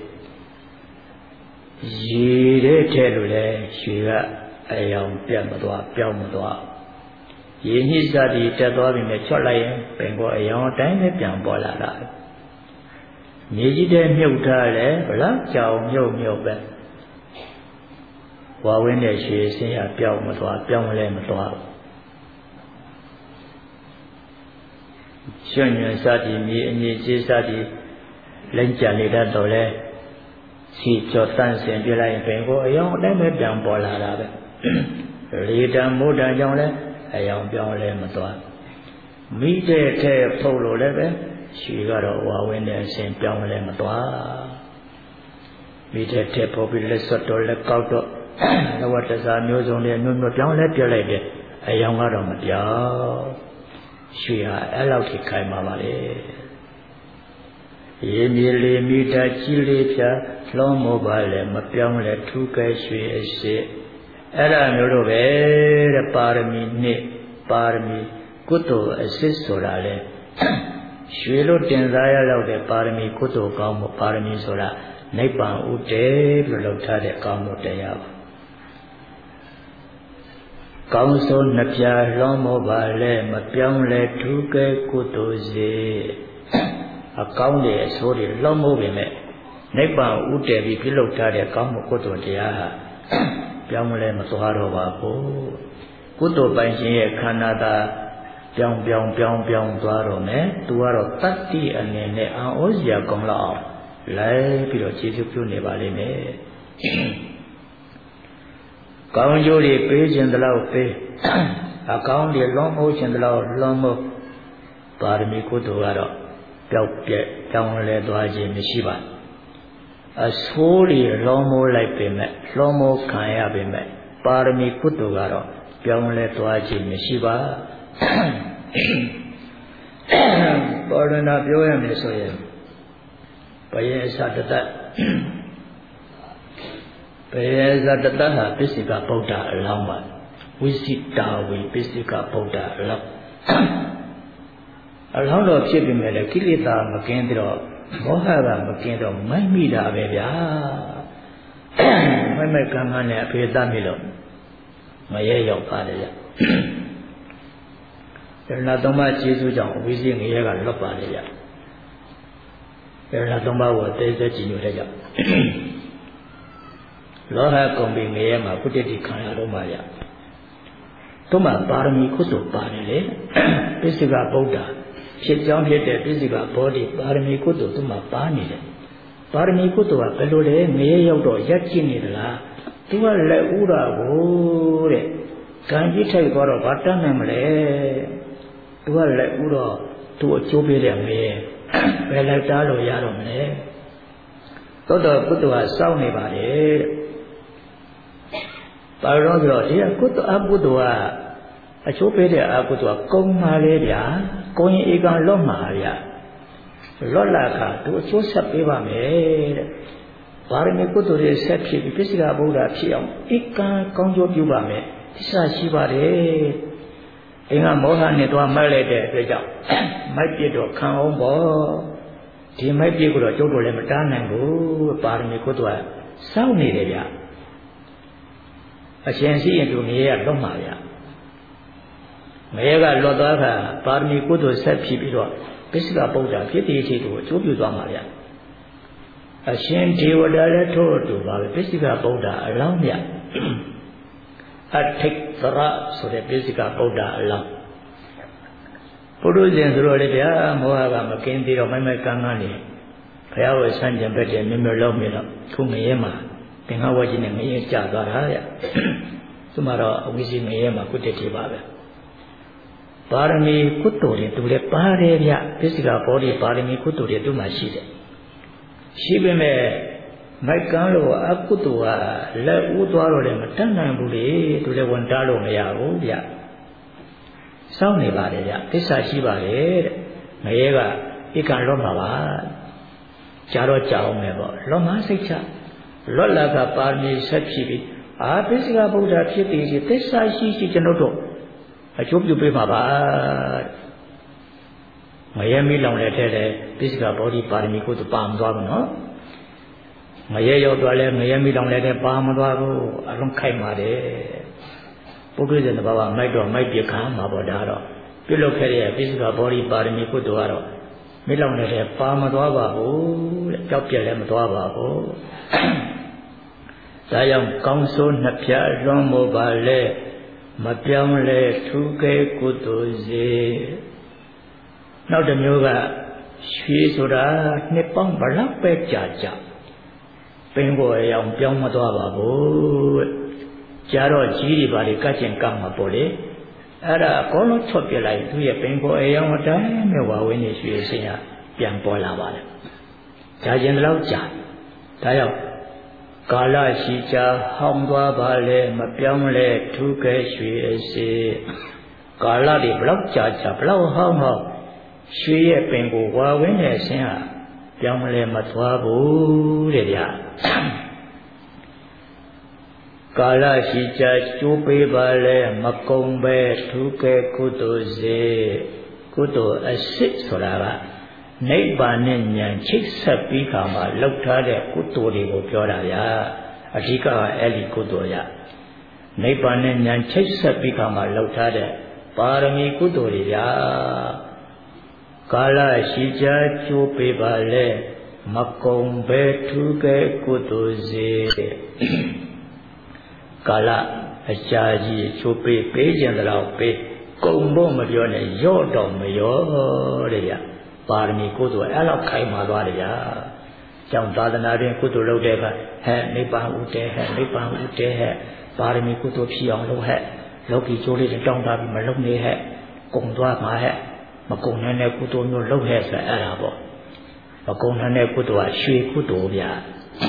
ရေတဲ့ထဲလို့လဲရွှေကအယောင်ပြတ်မသွားပြောင်းမသွားရေညှိစသည်တက်သွားပြီမဲ့ချွတ်လိုက်ရင်ပင်ကောအယောင်အတိုင်းပဲပြန်ပေါ်လာတာမြေကြီးတဲ့မြုပ်ထားလဲဗလားကြောင်မြုပ်မြုပ်ပဲဝါဝင်းတဲ့ရွှေစင်းရပြောင်းမသွားပြောင်းလဲမသွားရွှွညွန်စသည်မြေအငြိကြီးစသည်လိမ့်ကြနေတတ်တော့လဲစီကြောတန့်စင်ပြလိုက်ရင်ပင်ကိုအယောင်အတိုင်းပဲပြန်ပေါ်လာတာပဲလေတံမိုးတံကြောင့်လဲအယောင်ပြောင်းလဲမသွားမိတဲ့ထဲဖုတ်လို့လည်းပဲရွှေကတော့ဝါဝင်းတဲ့အရှင်ပြောင်းလဲမသွားမိတဲ့ထဲဖုတ်ပြီးလက်ဆွတ်တော့လက်ကောက်တော့လဝတ္တစာမျိုးစုံနဲ့ညွတ်ညွတ်ပြောင်းလဲပြလိုက်တယ်အယောင်ကတော့မပြောင်းရွှေဟာအဲ့လောက်ထိခိုင်ပါပါလေရေမြေလေမိတာကြီးလေးဖြာလွှမ်းမိုးပါလေမပြောင်းလဲထူးကဲရွှေအရှိအဲ့ဒါမျိုးတို့ပဲတဲ့ပါရမီနှစ်ပါရမီကုသိုလ်အစစ်ဆိုတာလေရွှေလို့တင်စားရလောက်တဲ့ပါရမီကုသိုလ်ကောင်းမှုပါရမီဆိုတာနိဗ္ဗာန်ဥတည်လို့လောက်ထားတဲ့ကောင်းမှုတရားပါကောင်းဆုံးနှပြလွှမ်းမိုးပါလေမပြောင်းလဲထူးကဲကုသိုလ်စေအကောင်းတွေအဆိုးတွေလွှမ်းမိုးပေမဲ့နိဗ္ဗာန်ဥတည်ပြီးပြုလုပ်ထားတဲ့ကောင်းမှုကုသိုလ်တရားဟာပြောင်းလဲမသွားတော့ပါဘူးကုသိုလ်ပိုင်ရှင်ရဲ့ခန္ဓာသာပြောင်းပြောင်းပြောင်းပြောင်းသွားတော့မယ်သူကတော့တတ္တိအနေနဲ့အာဩဇရာကောင်းလောက်အောင်လိုက်ပြီးတော့ခြေစွပ်ပြုနေပါလိမ့်မယ်ကောင်းကျိုးတွေပေးခြင်းတလောက်ပေးအကောင်းတွေလွန်မိုးခြင်းတလောက်လွန်မိုးပါရမီကုသိုလ်ကတော့ပျောက်ပြက်တောင်းလဲသွားခြင်းမရှိပါအဆိုးတွေလွန်မိုးလိုက်ပေမဲ့လွန်မိုးခံရပေမဲ့ပါရမီကုသိုလ်ကတော့ပြောင်းလဲသွားခြင်းမရှိပါပေါ်ရဏပြောရမယ်ဆိုရင်ဘယေသတ္တတဘယေသတ္တတဟာပစ္စိကဗုဒ္ဓအလောင်းပါဝိစိတာဝေပစ္စိကဗုဒ္ဓအလောင်းအလောင်းတော်ဖြစ်ပြီမဲ့လေကိလေသာမကင်းတော့မောဟကမကင်းတော့မိုက်မိတာပဲဗျာမိုက်မိုက်ကမ်းကမ်းနဲ့အဖေတတ်မိလို့မရဲရောက်ပါတယ်ဗျရဏသုံးပါးကျေးဇူးကြောင့်အဝိဇ္ဇငရဲကလွတ်ပါတယ်ဗျရဏသုံးပါးကိုသိစေကြည်ညိုတဲ့ကြောင့်လောဟကုန်ပြီငရဲမှာကုတ္တိခံရတော့မှာဗျတို့မှာပါရမီကုသိုလ်ပါတယ်လေပိစိကဗုဒ္ဓဖြစ်ကြောင်းဖြစ်တဲ့ပိစိကဘောဓိပါရမီကုသိုလ်သူမှာပါနေတယ်ပါရမီကုသိုလ်ကဘယ်လိုလဲငရဲရောက်တော့ရက်ကျင့်နေသလားသူကလက်ဥတာကိုတဲ့ကံကြီးထိုက်သွားတော့ဘာတတ်နိုင်မလဲသူကလက်ဥတော့သူအကျိုးပေးတဲ့ငရဲဘယ်လိုက်တားလို့ရတော့မလဲသောတော်ကုသိုလ်ကစောင့်နေပါတယ်ပါတော့ဆိုတော့ဒီကုသိုလ်အကုသိုလ်ကအချိုးပေးတဲ့အကုသိုလ်ကကုံပါလေဗျာကိုရင်ဧကံလွတ်မှာဗျာလွတ်လာခါသူအချိုးဆက်ပေးပါမယ်တဲ့ပါရမီကုသိုလ်တွေဆက်ဖြစ်ပြီးပိစိကဗုဒ္ဓဖြစ်အောင်ဧကံကောင်းကျိုးပြုပါမယ်သစ္စာရှိပါတယ်အင်းကမောဟနဲ့သွားမိုက်လိုက်တဲ့အတွက်ကြောင့်မိုက်ပြစ်တော့ခံအောင်ပေါ့ဒီမိုက်ပြစ်ကိုတော့ကျုပ်တို့လည်းမတားနိုင်ဘူးပါရမီကုသိုလ်ကစောင့်နေတယ်ဗျာအရှင်ရှိရင်သူငရဲကလွတ်မှာဗျာငရဲကလွတ်သွားတာပါရမီကုသိုလ်ဆက်ဖြစ်ပြီးတော့ပိစိကဗုဒ္ဓဖြစ်တည်ဖြစ်သူအကျိုးပြုသွားမှာဗျာအရှင်ဒေဝတာလည်းထို့အတူပါပဲပိစိကဗုဒ္ဓအလောင်းမြတ်အထိတ်သရဆိုတဲ့ပိစိကဗုဒ္ဓအလောင်းပုရုဇဉ်ဆိုတော့လေဗျာမောဟကမကင်းသေးတော့မိုက်မိုက်ကန်းကန်းနေဘုရားဝေဆန်းကျင်ဘက်တည်းမြမြလုံးမြတော့ခုငရဲမှာသင်္ဃဝါကြီးနဲ့ငရဲကျသွားတာဗျသူမှတော့အဝိဇ္ဇငရဲမှာကုတ္တိပါပဲပါရမီကုသိုလ်တွေသူလည်းပါတယ်ဗျပိစိကဘောဓိပါရမီကုသိုလ်တွေသူမှရှိတယ်ရှိပေမဲ့မိုက်ကန်းလို့အကုသိုလ်ကလက်ဦးသွားတော့လည်းမတတ်နိုင်ဘူးလေသူလည်းဝန်တားလို့မရဘူးဗျစောင့်နေပါတယ်ဗျသစ္စာရှိပါတယ်တဲ့ငရဲကဧကံလွတ်မှာပါကြာတော့ကြာအောင်မယ်ပေါ့လွတ်မှာစိတ်ချလွတ်လာကပါရမီဆက်ဖြစ်ပြီးအာပိစိကဗုဒ္ဓဖြစ်ပြီးသစ္စာရှိရှိကျွန်ုပ်တို့အကျိုးပြုပေးပါပါငရဲမီးလောင်တဲ့ထဲတဲ့ပိစိကဘောဓိပါရမီကိုသူပါမသွားဘူးနော်ငရဲရောက်သွားလဲငရဲမီးလောင်တဲ့ထဲပါမသွားဘူးအလုံးခိုက်ပါတယ်ပုဂ္ဂိုလ်တဲ့ဘာဝမိုက်တော့မိုက်ပြခါမှာပေါ့ဒါတော့ပြုလုပ်ခဲ့တဲ့ပိစိကဘောဓိပါရမီကိုသူကတော့မီးလောင်တဲ့ထဲပါမသွားပါဘူးတဲ့ကြောက်ပြက်လည်းမသွားပါဘူးဒါကြောင့်ကောင်းဆိုးနှစ်ဖြတ်လွန်မို့ပါလေမပြောင်းလဲထူးကဲကုသိုလ်စေနောက်တစ်မျိုးကရွှေဆိုတာနှစ်ပေါင်းဘလောက်ပဲကြာကြာပင်ကိုအရောင်ပြောင်းမသွားပါဘူးကြာတော့ကြီးတွေပါလေကတ်ကျင်ကတ်မှာပေါ့လေအဲ့ဒါအကုန်လုံးထွက်ပြလိုက်သူရဲ့ပင်ကိုအရောင်အတိုင်းနဲ့ဝါဝင်းနေရွှေစင်ရပြန်ပေါ်လာပါလေကြာကျင်တော့ကြာဒါကြောင့်ကာလရှိချာဟောင်းသွားပါလေမပြောင်းလဲထူးကဲရွှေအစေကာလတွေဘလောက်ကြာကြာဘလောက်ဟောင်းဟောင်းရွှေရဲ့ပင်ကိုဝါဝင်းတဲ့အရှင်ဟာပြောင်းလဲမသွားဘူးတဲ့ဗျာကာလရှိချာကျိုးပေးပါလေမကုံပဲထူးကဲကုသိုလ်စေကုသိုလ်အစစ်ဆိုတာကနိဗ္ဗာန်နဲ့ဉာဏ်ချိတ်ဆက်ပြီးခါမှာလောက်ထားတဲ့ကုသိုလ်တွေကိုပြောတာဗျာအဓိကအဲ့ဒီကုသိုလ်ရနိဗ္ဗာန်နဲ့ဉာဏ်ချိတ်ဆက်ပြီးခါမှာလောက်ထားတဲ့ပါရမီကုသိုလ်တွေဗျာကာလရှိချာကျိုးပေးပါလေမကုံပဲထူးကဲကုသိုလ်စေကာလအကြာကြီးကျိုးပေးပေးခြင်းတော့ပေးကုံဖို့မပြောနဲ့ရော့တော့မရောတဲ့ဗျာပါရမီကုသိုလ်အဲ့လောက်ခိုင်မာသွားတယ်ဗျာကျောင်းသာသနာတွင်ကုသိုလ်လုပ်တဲ့အခါဟဲ့နိဗ္ဗာန်ဥတည်ဟဲ့နိဗ္ဗာန်ဥတည်ဟဲ့ပါရမီကုသိုလ်ဖြစ်အောင်လုပ်ဟဲ့လောကီကျိုးလေးတောင်းတာပြီးမလုပ်နေဟဲ့ကုံသွားမှာဟဲ့မကုံနိုင်တဲ့ကုသိုလ်မျိုးလုပ်ဟဲ့ဆိုအဲ့ဒါပေါ့မကုံနိုင်တဲ့ကုသိုလ်ကရွှေကုသိုလ်ဗျာ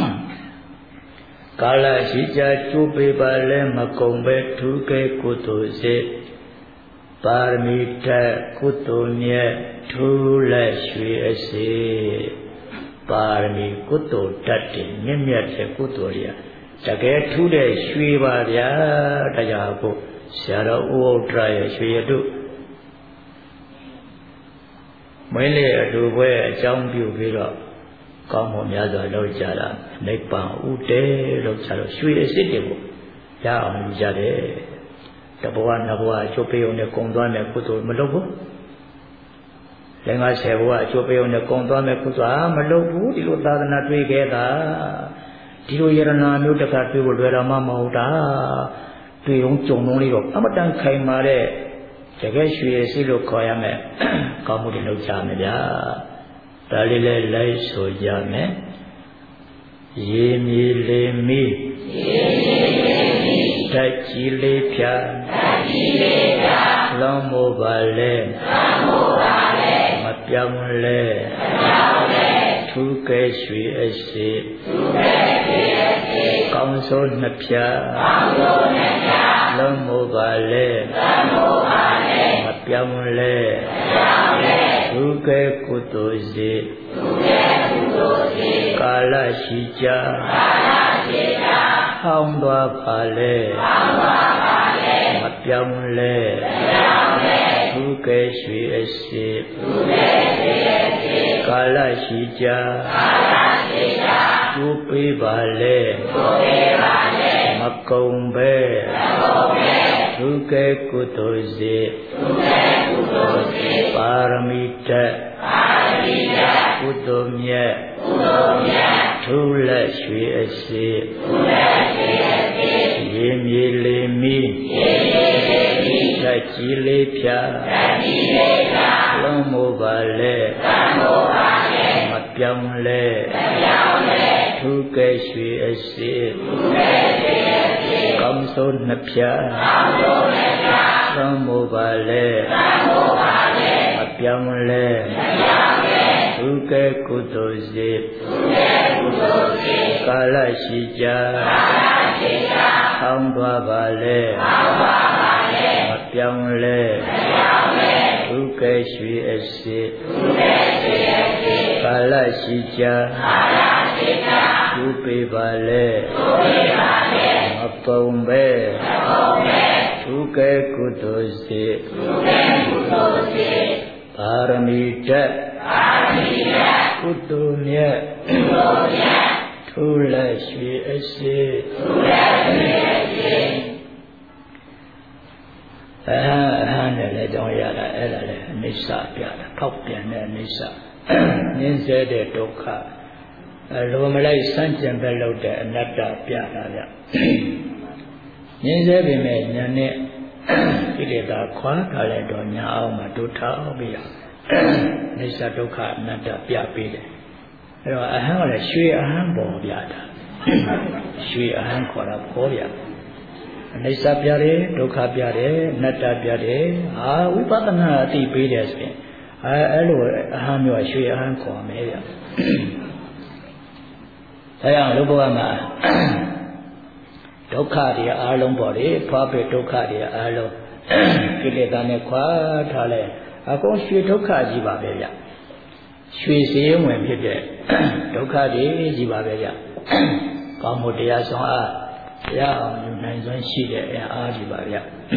ကာလရှိချာကျိုးပေးပါလဲမကုံပဲထူးကဲကုသိုလ်စေပါရမီတကုသိုလ်မြတ်ထူးလက်ရွှေအစေပါရမီကုသိုလ်တတ်တယ်မြင့်မြတ်တဲ့ကုသိုလ်တွေတကယ်ထူးတဲ့ရွှေပါဗျာတရားကိုဆရာတော်ဥဒ္ဒရာရဲ့ရွှေရတုမွေးနေ့အတူပွဲအကြောင်းပြုပြီးတော့ကောင်းမှုများစွာလုပ်ကြတာနိဗ္ဗာန်ဥတေလို့ကြတော့ရွှေအစ်စ်တွေကိုရအောင်ယူကြတယ်တဘဝနှစ်ဘဝအကျိုးပေးုံနဲ့ကုံသွားမယ်ကုသိုလ်မလုပ်ဘူးလည်းငါဆယ်ဘဝအကျိုးပေးုံနဲ့ကုံသွားမယ်ကုသိုလ်မလုပ်ဘူးဒီလိုသာသနာတွေ့ခဲ့တာဒီလိုယရနာမျိုးတစ်ခါတွေ့ဖို့လွယ်တော်မှမဟုတ်တာတွေ့ုံကြုံလုံးလေးတော့အမတန်ခိုင်မာတဲ့တကယ်ရွှေစိတ်လို့ခေါ်ရမယ်ကောင်းမှုတွေလုပ်ကြမယ်ဗျာဒါလေးလည်းလိုက်ဆိုကြမယ်ရေမြေလေးမီရေမြေလေးမီဓာတ်ကြီးလေးဖြာဓာတ်ကြီးလေးဖြာလောင်းမိုးပါလေလောင်းမိုးပါလေမပြောင်းလဲမပြောင်းလဲထူးကဲရွှေအစီထူးကဲရွှေအစီကောင်းစိုးနှစ်ဖြာကောင်းစိုးနှစ်ဖြာလောင်းမိုးပါလေလောင်းမိုးပါလေမပြောင်းလဲမပြောင်းလဲထူးကဲကုသိုလ်စီထူးကဲကုသိုလ်စီကာလရှိကြကာလရှိကြဟောင်းသွားပါလေဟောင်းသွားပါလေမပြောင်းလဲမပြောင်းလဲထူးကဲရွှေအစီထူးကဲရွှေအစီကာလရှိကြကာလရှိကြကျိုးပေးပါလေကျိုးပေးပါလေမကုံပဲမကုံပဲထူးကဲကုသိုလ်စီထူးကဲကုသိုလ်စီပါရမီတက်ပါရမီတက်ကုသိုလ်မြတ်ကုသိုလ်မြတ်ထူးလက်ရွှေအစီထူးလက်ရွှေအစီရေမြေလေးမီရေမြေလေးမီဓာတ်ကြီးလေးဖြာဓာတ်ကြီးလေးဖြာလုံးမိုးပါလေလုံးမိုးပါလေမပြောင်းလဲမပြောင်းလဲထူးကဲရွှေအစီထူးကဲရွှေအစီကောင်းစိုးနှစ်ဖြာကောင်းစိုးနှစ်ဖြာလုံးမိုးပါလေလုံးမိုးပါလေမပြောင်းလဲမပြောင်းလဲထူးကဲကုသိုလ်စီထူးကဲကုသိုလ်စီကာလရှိကြကာလရှိကြဟောင်းသွားပါလေဟောင်းသွားပါလေမပြောင်းလဲမပြောင်းလဲထူးကဲရွှေအစီထူးကဲရွှေအစီကာလရှိကြကာလရှိကြကျိုးပေးပါလေကျိုးပေးပါလေမပုံပဲမပုံပဲထူးကဲကုသိုလ်စီထူးကဲကုသိုလ်စီပါရမီတက်ပါရမီတက်ကုသိုလ်မြတ်ကုသိုလ်မြတ်ထူးလက်ရွှေအစီထူးလက်ရွှေအစီအဟံအဟံနဲ့လည်းကြောင်းရတာအဲ့ဒါလည်းအနိစ္စပြတာဖောက်ပြန်တဲ့အနိစ္စငင်းစေတဲ့ဒုက္ခအလိုမလိုက်စမ်းကြံပဲလုပ်တဲ့အနတ္တပြတာဗျငင်းစေပေမဲ့ညာနဲ့ကိလေသာခွာထားတဲ့တော့ညာအောင်မှတို့ထားအောင်ပြရအိစ္ဆဒုက္ခအနတ္တပြပေးတယ်အဲ့တော့အဟံကလည်းရွှေအဟံပေါ်ပြတာရွှေအဟံခေါ်တာပေါ်ပြအိစ္ဆပြတယ်ဒုက္ခပြတယ်အနတ္တပြတယ်ဟာဝိပဿနာအသိပေးတယ်ဆိုရင်အဲအဲ့လိုအဟံမျိုးရွှေအဟံခေါ်မယ်ဗျအဲအောင်လူဘဝမှာဒုက္ခတွေအားလုံးပေါ်တယ်ဖွားပဲဒုက္ခတွေအားလုံးကိလေသာနဲ့ခွာထားလဲအကုန်ရွှေဒုက္ခကြီးပါပဲဗျရွှေစည်းဝင်ဖြစ်တဲ့ဒုက္ခတွေကြီးပါပဲဗျကောင်းမှုတရားဆောင်အားတရားအောင်ယူနိုင်စွမ်းရှိတဲ့အင်အားကြီးပါဗျ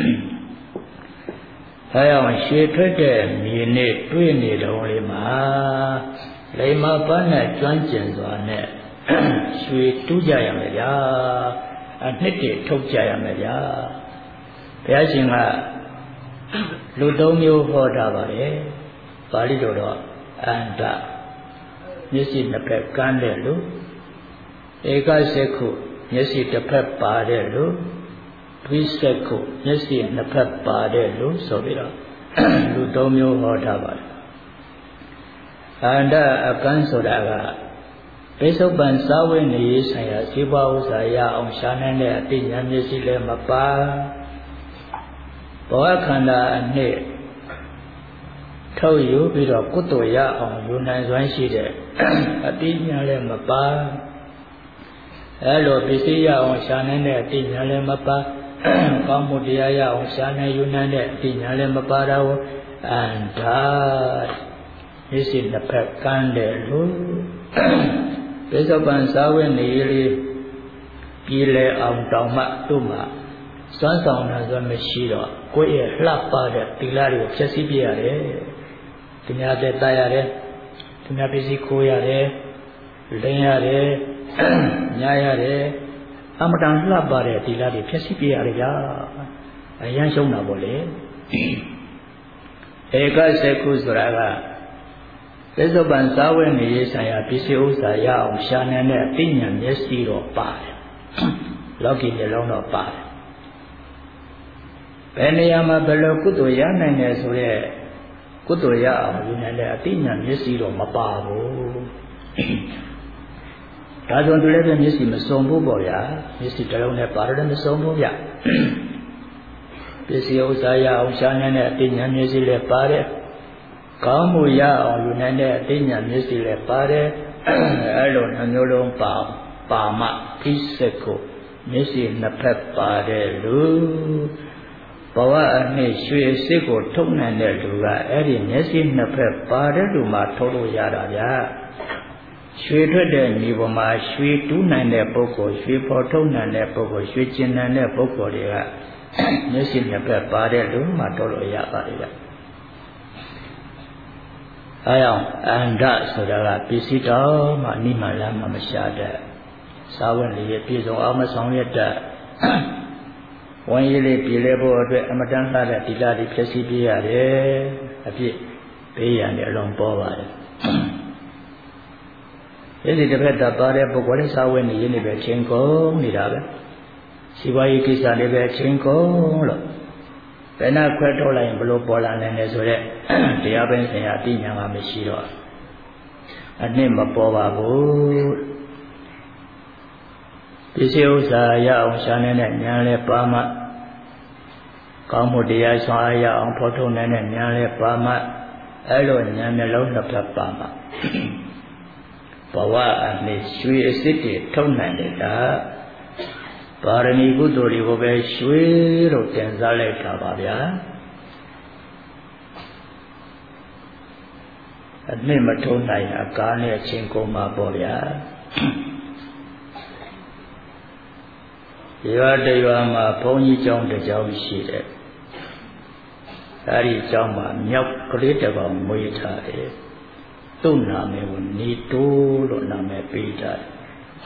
အဲအောင်ရွှေထွက်တဲ့မြေနဲ့တွေ့နေတော်လေးမှာလိမ္မာပန်းနဲ့ကျွမ်းကျင်စွာနဲ့ရွှေတူးကြရမယ်ဗျာအနှစ်တည်းထုတ်ကြရမယ်ဗျာဘုရားရှင်ကလူသုံးမျိုးဟောတာပါတယ်ပါဠိတော်တော့အန္တမျက်စိနှစ်ဖက်ကန်းတဲ့လူဧကစက္ခုမျက်စိတစ်ဖက်ပါတဲ့လူဒွိစက္ခုမျက်စိနှစ်ဖက်ပါတဲ့လူဆိုပြီးတော့လူသုံးမျိုးဟောတာပါတယ်အန္တအကန်းဆိုတာကပိဿုပန်စာဝိနေရေးဆိုင်ရာဇေဘဥစ္စာရအောင်ရှားနိုင်တဲ့အတိညာမျက်စိလည်းမပါဘောခန္ဓာအနှစ်ထုတ်ယူပြီးတော့ကုသိုလ်ရအောင်ယူနိုင်စွမ်းရှိတဲ့အတိညာလည်းမပါအဲလိုပစ္စည်းရအောင်ရှားနိုင်တဲ့အတိညာလည်းမပါကောင်းမှုတရားရအောင်ရှားနိုင်ယူနိုင်တဲ့အတိညာလည်းမပါတော့အန္တာမျက်စိတစ်ဖက်ကန်းတဲ့လူပိဿပန်စာဝိနေလေးပြည်လေအောင်တောင်မှသူ့မှာစွမ်းဆောင်တာဆိုမရှိတော့ကိုယ့်ရဲ့လှပတဲ့သီလတွေကိုဖျက်ဆီးပြရတယ်သူများတဲ့တတ်ရတယ်သူများပစ္စည်းခိုးရတယ်လိမ်ရတယ်ညားရတယ်အမတန်လှပတဲ့ဒီလားတွေဖြည့်ဆည်းပြရတယ်ဗျာအရန်ရှုံးတာပေါ့လေဧကစက္ခုဆိုတာကသစ္စုပ္ပန်သာဝေနေရေးဆိုင်ရာပစ္စည်းဥစ္စာရအောင်ရှာနိုင်တဲ့အသိဉာဏ်မျက်စိတော့ပါတယ်လောကီမျိုးလုံးတော့ပါတယ်ဘယ်နေရာမှာဘယ်လိုကုသိုလ်ရနိုင်တယ်ဆိုရဲကုသိုလ်ရအောင်ယူနိုင်တဲ့အသိဉာဏ်မျက်စိတော့မပါဘူးဒါကြောင့်သူလည်းပဲမျက်စိမစုံဘူးပေါ့ဗျာမျက်စိတစ်လုံးနဲ့ပါတယ်မစုံဘူးဗျပစ္စည်းဥစ္စာရအောင်ရှာနိုင်တဲ့အသိဉာဏ်မျက်စိလည်းပါတယ်ကောင်းမှုရအောင်ယူနိုင်တဲ့အသိဉာဏ်မျက်စိလည်းပါတယ်အဲလိုနှမျိုးလုံးပါပါမှဖိစက်ကိုမျက်စိနှစ်ဖက်ပါတယ်လူဘဝအနှစ်ရွှေစစ်ကိုထုတ်နိုင်တဲ့လူကအဲ့ဒီမျက်စိနှစ်ဖက်ပါတဲ့လူမှထုတ်လို့ရတာဗျာရွှေထွက်တဲ့မြေပေါ်မှာရွှေတူးနိုင်တဲ့ပုဂ္ဂိုလ်ရွှေပေါ်ထုတ်နိုင်တဲ့ပုဂ္ဂိုလ်ရွှေကျင်နိုင်တဲ့ပုဂ္ဂိုလ်တွေကမျက်စိနှစ်ဖက်ပါတဲ့လူမှထုတ်လို့ရပါတယ်ဗျအဲကြောင့်အန္တဆိုတာကပစ္စည်းတော်မှအနိမလမ်းမှမရှာတတ်စာဝတ်လေးပြည့်စုံအောင်မဆောင်ရတတ်ဝန်ရည်လေးပြည်လဲဖို့အတွက်အမတန်လှတဲ့ဒီလာဒီဖြည့်ဆည်းပြရတယ်အဖြစ်ဘေးရန်တွေအလုံးပေါ်ပါတယ်ဒီတစ်ဖက်တော့ပါတဲ့ပုဂ္ဂိုလ်စာဝတ်နေရင်းနေပဲချင်းကုန်နေတာပဲစီပွားရေးကိစ္စတွေပဲချင်းကုန်လို့ဘယ်နှခွဲထုတ်လိုက်ရင်ဘလို့ပေါ်လာနိုင်လဲဆိုတော့တရားပိုင်းဆိုင်ရာအသိဉာဏ်ကမရှိတော့အနှစ်မပေါ်ပါဘူးပစ္စည်းဥစ္စာရအောင်ရှာနေတဲ့ဉာဏ်လည်းပါမှကောင်းမှုတရားဆောင်အားရအောင်ဖော်ထုတ်နိုင်တဲ့ဉာဏ်လည်းပါမှအဲ့လိုဉာဏ်မျိုးလုံးတစ်ဖက်ပါမှဘဝအနှစ်ရွှေအစ်စ်တွေထုတ်နိုင်တယ်ဒါပါရမီကုသိုလ်တွေကိုပဲရွှေလို့တင်စားလိုက်တာပါဗျာအနှစ်မထုံးနိုင်အကားနဲ့ချင်းကုန်မှာပေါ့ဗျာရွာတရွာမှာဘုန်းကြီးကျောင်းတစ်ကျောင်းရှိတယ်အဲဒီကျောင်းမှာမြောက်ကလေးတစ်ကောင်မွေးထားတယ်သူ့နာမည်ကိုနေတိုးလို့နာမည်ပေးထားတယ်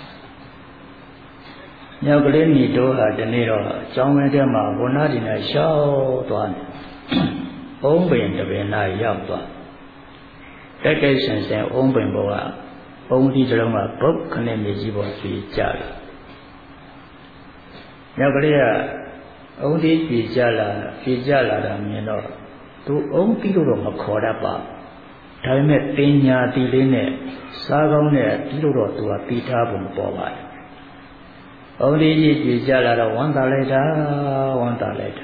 မြောက်ကလေးနေတိုးဟာဒီနေ့တော့ကျောင်းဝင်းထဲမှာဘုနာဒီနဲ့ရှောက်သွားတယ်။အုံးပင်တပင်နာရောက်သွားတက်တက်ဆင်ဆင်အုံးပင်ပေါ်ကအုံးဒီတစ်လုံးကဘုတ်ခနဲ့မြေကြီးပေါ်ပြေးကြတယ်။မြောက်ကလေးကအုံးဒီပြေးကြလာပြေးကြလာတာမြင်တော့သူအုံးပြီးတော့မခေါ်တတ်ပါဘူး။ဒါပေမဲ့တင်ညာတီလေးနဲ့စားကောင်းတဲ့ပြီးတော့သူကပြီးထားပုံပေါ်ပါတယ်။အုံးဒီကြီးပြေးကြလာတော့ဝမ်းသာလိုက်တာဝမ်းသာလိုက်တာ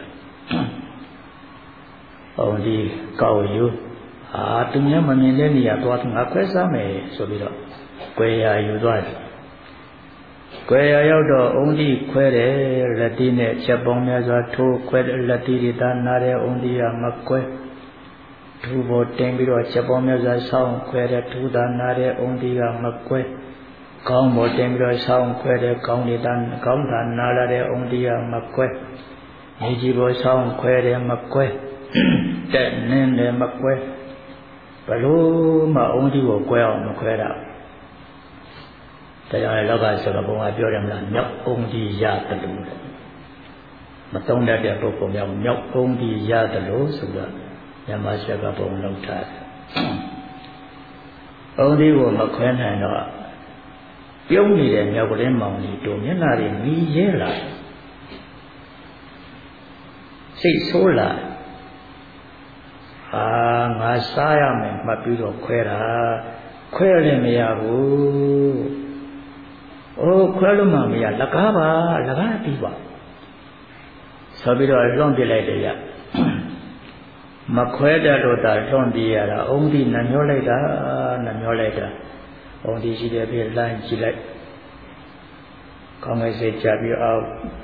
။အုံးဒီကောက်ယူအာသူများမမြင်တဲ့နေရာသွားငါခွဲစားမယ်ဆိုပြီးတော့ကွယ်ရာယူသွားတယ်။ကွယ်ရာရောက်တော့အုံးဒီခွဲတယ်လက်တီးနဲ့ချက်ပေါင်းများစွာထိုးခွဲတဲ့လက်တီးတွေသာနာတဲ့အုံးဒီကမကွဲထူပေါ်တင်ပြီးတော့ချက်ပေါင်းများစွာဆောင်းခွဲတဲ့ထူသာနာတဲ့အုံးဒီကမကွဲကောင်းပေါ်တင်ပြီးတော့ဆောင်းခွဲတဲ့ကောင်းတွေသာကောင်းသာနာလာတဲ့အုံးဒီကမကွဲမြေကြီးပေါ်ဆောင်းခွဲတယ်မကွဲတက်နင်းတယ်မကွဲဘလို့မှအုံးဒီကိုကွဲအောင်မခွဲတာတရားရဲ့လောကဆိုတော့ဘုံကပြောတယ်မလားမြောက်အုံးဒီရတယ်လို့မသုံးတတ်တဲ့ပုဂ္ဂိုလ်များမြောက်အုံးဒီရတယ်လို့ဆိုတော့ညမဆက်ကဘုံလောက်ထားတယ်အုံးဒီကိုမခွဲနိုင်တော့ပြုံးနေတဲ့မြောက်ကလေးမောင်ကြီးတို့မျက်နှာတွေမြည်ရဲလာစိတ်ဆိုးလာအာငါစားရမယ်မှတ်ပြီးတော့ခွဲတာခွဲလည်းမရဘူးအိုးခွဲလို့မှမရလကားပါလကားပြီးပါဆိုပြီးတော့လွန်ပြလိုက်တယ်ရမခွဲတတ်လို့သာလွန်ပြရတာအုံးဒီနှမျောလိုက်တာနှမျောလိုက်တာအုံးဒီရှိတဲ့ပြေလမ်းကြည့်လိုက်ကောင်းငယ်စိတ်ကြပြီးအောင်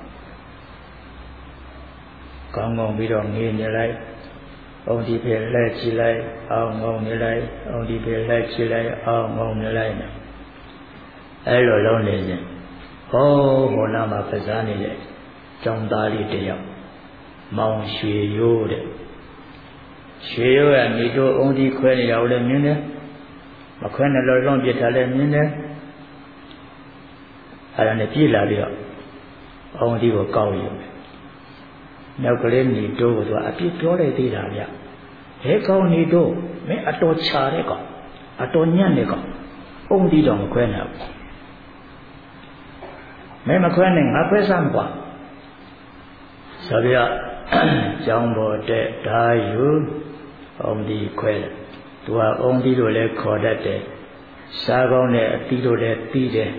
ကောင်းကောင်းပြီးတော့ငေးနေလိုက်အုံးဒီပဲလက်ကြည့်လိုက်အောင်ငုံနေလိုက်အုံးဒီပဲလက်ကြည့်လိုက်အောင်ငုံနေလိုက်အဲလိုလုံးနေရင်ဟောဘုနာမှာပဇာနေတဲ့ကျောင်းသားလေးတယောက်မောင်ရွှေရိုးတဲ့ရွှေရိုးကနေတို့အုံဒီခွဲနေတာကိုလည်းမြင်တယ်မခွဲနဲ့လို့လွန်ပြစ်တာလည်းမြင်တယ်အဲ့ဒါနဲ့ပြေးလာပြီးတော့အုံဒီကိုကောက်ယူတယ်နောက်ကလေးနေတို့ကိုသူကအပြစ်ပြောလိုက်သေးတာဗျဟဲကောင်းနေတို့မင်းအတော်ချာတဲ့ကောင်အတော်ညံ့တဲ့ကောင်အုံဒီတော့မခွဲနိုင်ဘူးမင်းမခွဲနဲ့ငါခွဲစမ်းကွာဆိုပြီးတော့ကျောင်းပေါ်တဲ့ဓာယူအုံဒီခွဲတယ်သူကအုံဒီတို့လည်းခေါ်တတ်တယ်စားကောင်းတဲ့အသီးတို့လည်းပြီးတယ်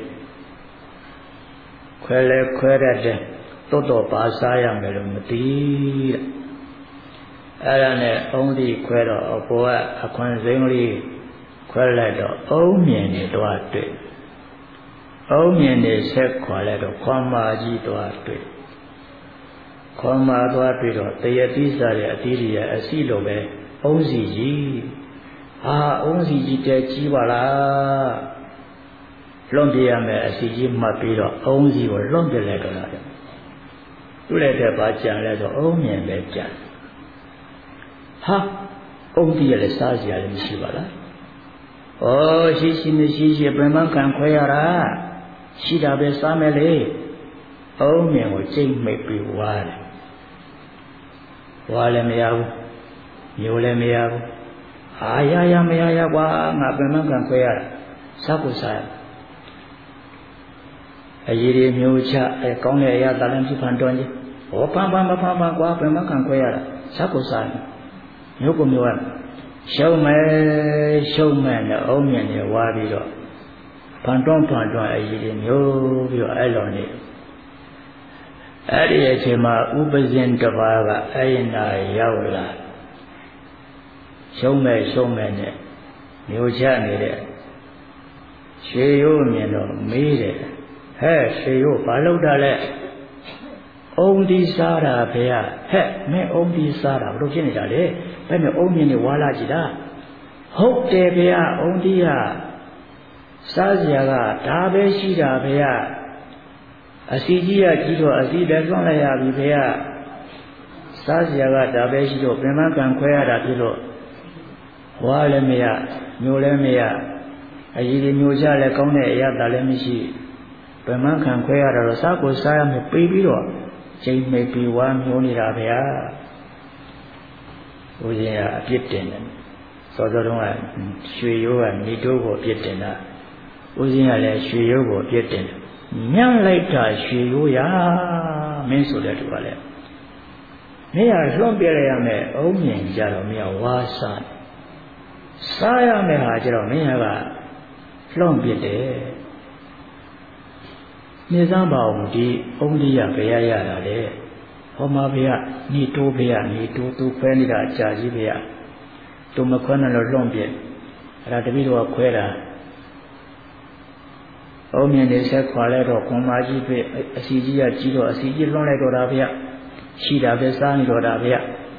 ခွဲလဲခွဲတတ်တယ်တော်တော်ပါစားရမယ်လို့မသိတဲ့အဲ့ဒါနဲ့အုံဒီခွဲတော့အပေါ်ကအခွန်စိမ့်လေးခွဲလိုက်တော့အုံမြင်နေတော့တွေ့အုံမြင်နေဆက်ခွာလိုက်တော့ခွန်မာကြီးတော့တွေ့ခွန်မာတော့တွေ့တော့တရတိစားတဲ့အသီးတွေအစီလိုပဲအုံစီကြီးဟာအုံစီကြီးတဲကြီးပါလားလွန်ပြရမယ်အစီကြီးမှတ်ပြီးတော့အုံစီကိုလွန်ပြလိုက်တော့တယ်သူ့လည်းတဲ့ဘာကြံလဲဆိုအုံမြင်ပဲကြံဟာအုံဒီရလည်းစားစရာလည်းမရှိပါလားဩရှိရှိမရှိရှိပြန်မှခံခွဲရတာရှိတာပဲစားမယ်လေအုံမြင်ကိုကျိတ်မိတ်ပြီးဝါတယ်ဝါလည်းမရဘူးမျိုးလည်းမရဘူးအာရရမရရကွာငါပြန်မှခံခွဲရတာစားကိုစားရအရေးတွေမျိုးချအဲကောင်းတဲ့အရာတာလည်းဖြစ်ဖန်တွန်းကြီးဟောပန်းပန်းမဖန်းပန်းကွာပြန်မှခံခွဲရတာစားကိုစားရမျိုးကိုမျိုးရရှုံးမယ်ရှုံးမယ်နဲ့အုံးမြင်နေဝါပြီးတော့ဖန်တွန်းဖန်တွန်းအရေးတွေမျိုးပြီးတော့အဲ့လိုနေအဲ့ဒီအချိန်မှာဥပဇင်တစ်ပါးကအဲ့နာရောက်လာရှုံးမယ်ရှုံးမယ်နဲ့မျိုးချနေတဲ့ရွှေရိုးမြင်တော့မေးတယ်ဟဲ့ရွှေရိုးဘာလုပ်တာလဲအုံဒီစားတာဖေရဟဲ့မင်းအုံဒီစားတာဘလို့ဖြစ်နေတာလဲဘယ်နဲ့အုံမြင်နေဝါလာကြည့်တာဟုတ်တယ်ဖေရအုံဒီကစားစရာကဒါပဲရှိတာဖေရအစီကြီးကကြီးတော့အစီလည်းသွန်းလိုက်ရပြီဖေရစားစရာကဒါပဲရှိတော့ပြန်မှကံခွဲရတာဖြစ်လို့ဝါလည်းမရမျိုးလည်းမရအကြီးကြီးမျိုးချလည်းကောင်းတဲ့အရာတာလည်းမရှိဗမန်းခံခွဲရတော့စားကိုစားရမယ်ပေးပြီးတော့ချိန်မိတ်ပြီးဝါမျိုးနေတာဗျာဦးဇင်းကအပြစ်တင်တယ်စောစောတုန်းကရွှေရိုးကနေတိုးကိုအပြစ်တင်တာဦးဇင်းကလည်းရွှေရိုးကိုအပြစ်တင်တယ်ညံ့လိုက်တာရွှေရိုးရမင်းဆိုတဲ့သူကလည်းမင်းကလွှတ်ပြရရမယ်အုံးမြင်ကြတော့မင်းကဝါစားစားရမယ်ဟာကြတော့မင်းကလွှတ်ပြတယ်နေစမ်းပါအောင်ဒီအုံးလေးရဘယ်ရရတာလဲဟောမှာဖေရနေတိုးဖေရနေတိုးသူခွဲနေတာအကြာကြီးဖေရသူမခွဲနဲ့လို့လွန့်ပြအဲ့ဒါတပည့်တော်ကခွဲတာအုံးမြင်နေဆက်ခွာလဲတော့ခွန်မာကြီးဖေအစီကြီးကကြီးတော့အစီကြီးလွန့်လိုက်တော့တာဖေရရှိတာပဲစားနေတော့တာဖေရ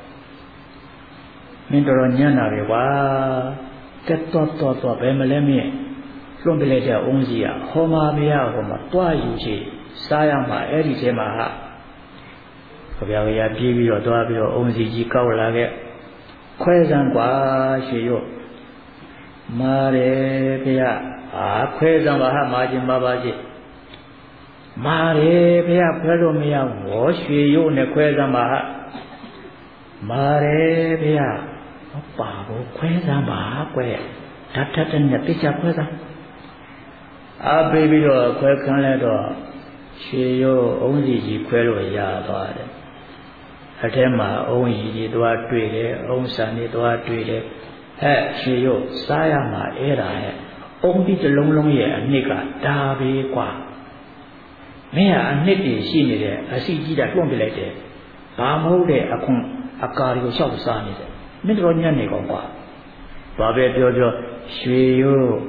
မင်းတော်တော်ညံ့တာပဲကွာတက်တော့တော့တော့ဘယ်မလဲမင်းလွန်ပြလိုက်တဲ့အုံးကြီးကဟောမှာဖေရဟောမှာတွားယူချေစားရမှာအဲ့ဒီထဲမှာဟာခဗျာခဗျာပြေးပြီးတော့တွားပြီးတော့အုံးစီကြီးကောက်လာခဲ့ခွဲစမ်းကွာရွှေရော့မာတယ်ဖေရအာခွဲစမ်းပါဟာမာခြင်းပါပါကြီးမာတယ်ဖေရခွဲလို့မရဘူးဟောရွှေရော့နဲ့ခွဲစမ်းပါဟာမာတယ်ဖေရမပါဘူးခွဲစမ်းပါကွယ်ဓာတ်ထက်တဲ့နဲ့တိကျခွဲစမ်းအားပေးပြီးတော့ခွဲခန်းလဲတော့ရွှေရော့အုံးစီကြီးခွဲလို့ရသွားတယ်အထဲမှာအုံးကြီးကြီးသွားတွေ့တယ်အုံးဆန်ကြီးသွားတွေ့တယ်ဟဲ့ရွှေရော့စားရမှာအဲ့ဒါဟဲ့အုံးဒီတစ်လုံးလုံးရဲ့အနှစ်ကဒါပဲကွာမင်းကအနှစ်တည်ရှိနေတယ်အစီကြီးတာတွန့်ပြလိုက်တယ်ဘာမဟုတ်တဲ့အခွန်အကာတွေကိုလျှောက်စားနေတယ်မင်းတို့ညံ့နေကောင်ကွာဘာပဲပြောပြောရွှေရော့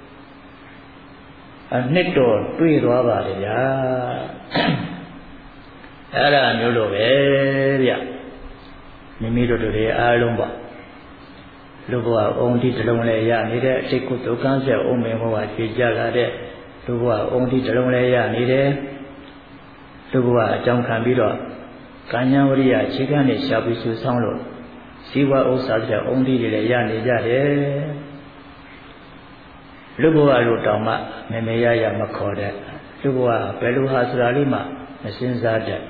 အနှစ်တော်တွေ့သွားပါတယ်ဗျာအဲ့ဒါမျိုးလိုပဲဗျမိမိတို့တွေအားလုံးပါလူဘဝအုံဒီတလုံးလဲရနေတဲ့အတိတ်ကုသိုလ်ကံဆက်အုံမင်းဘဝဖြေကြလာတဲ့လူဘဝအုံဒီတလုံးလဲရနေတယ်လူဘဝအကြောင်းခံပြီးတော့ကံဉာဏ်ဝရိယခြေခံနဲ့ရှားပြီးဆူဆောင်းလို့စီဝါဥစ္စာတွေအုံဒီတွေလည်းရနေကြတယ်လူဘဝလိုတောင်မှမမေရရမခေါ်တဲ့လူဘဝဘယ်လိုဟာဆိုတာလေးမှမစင်စားတဲ့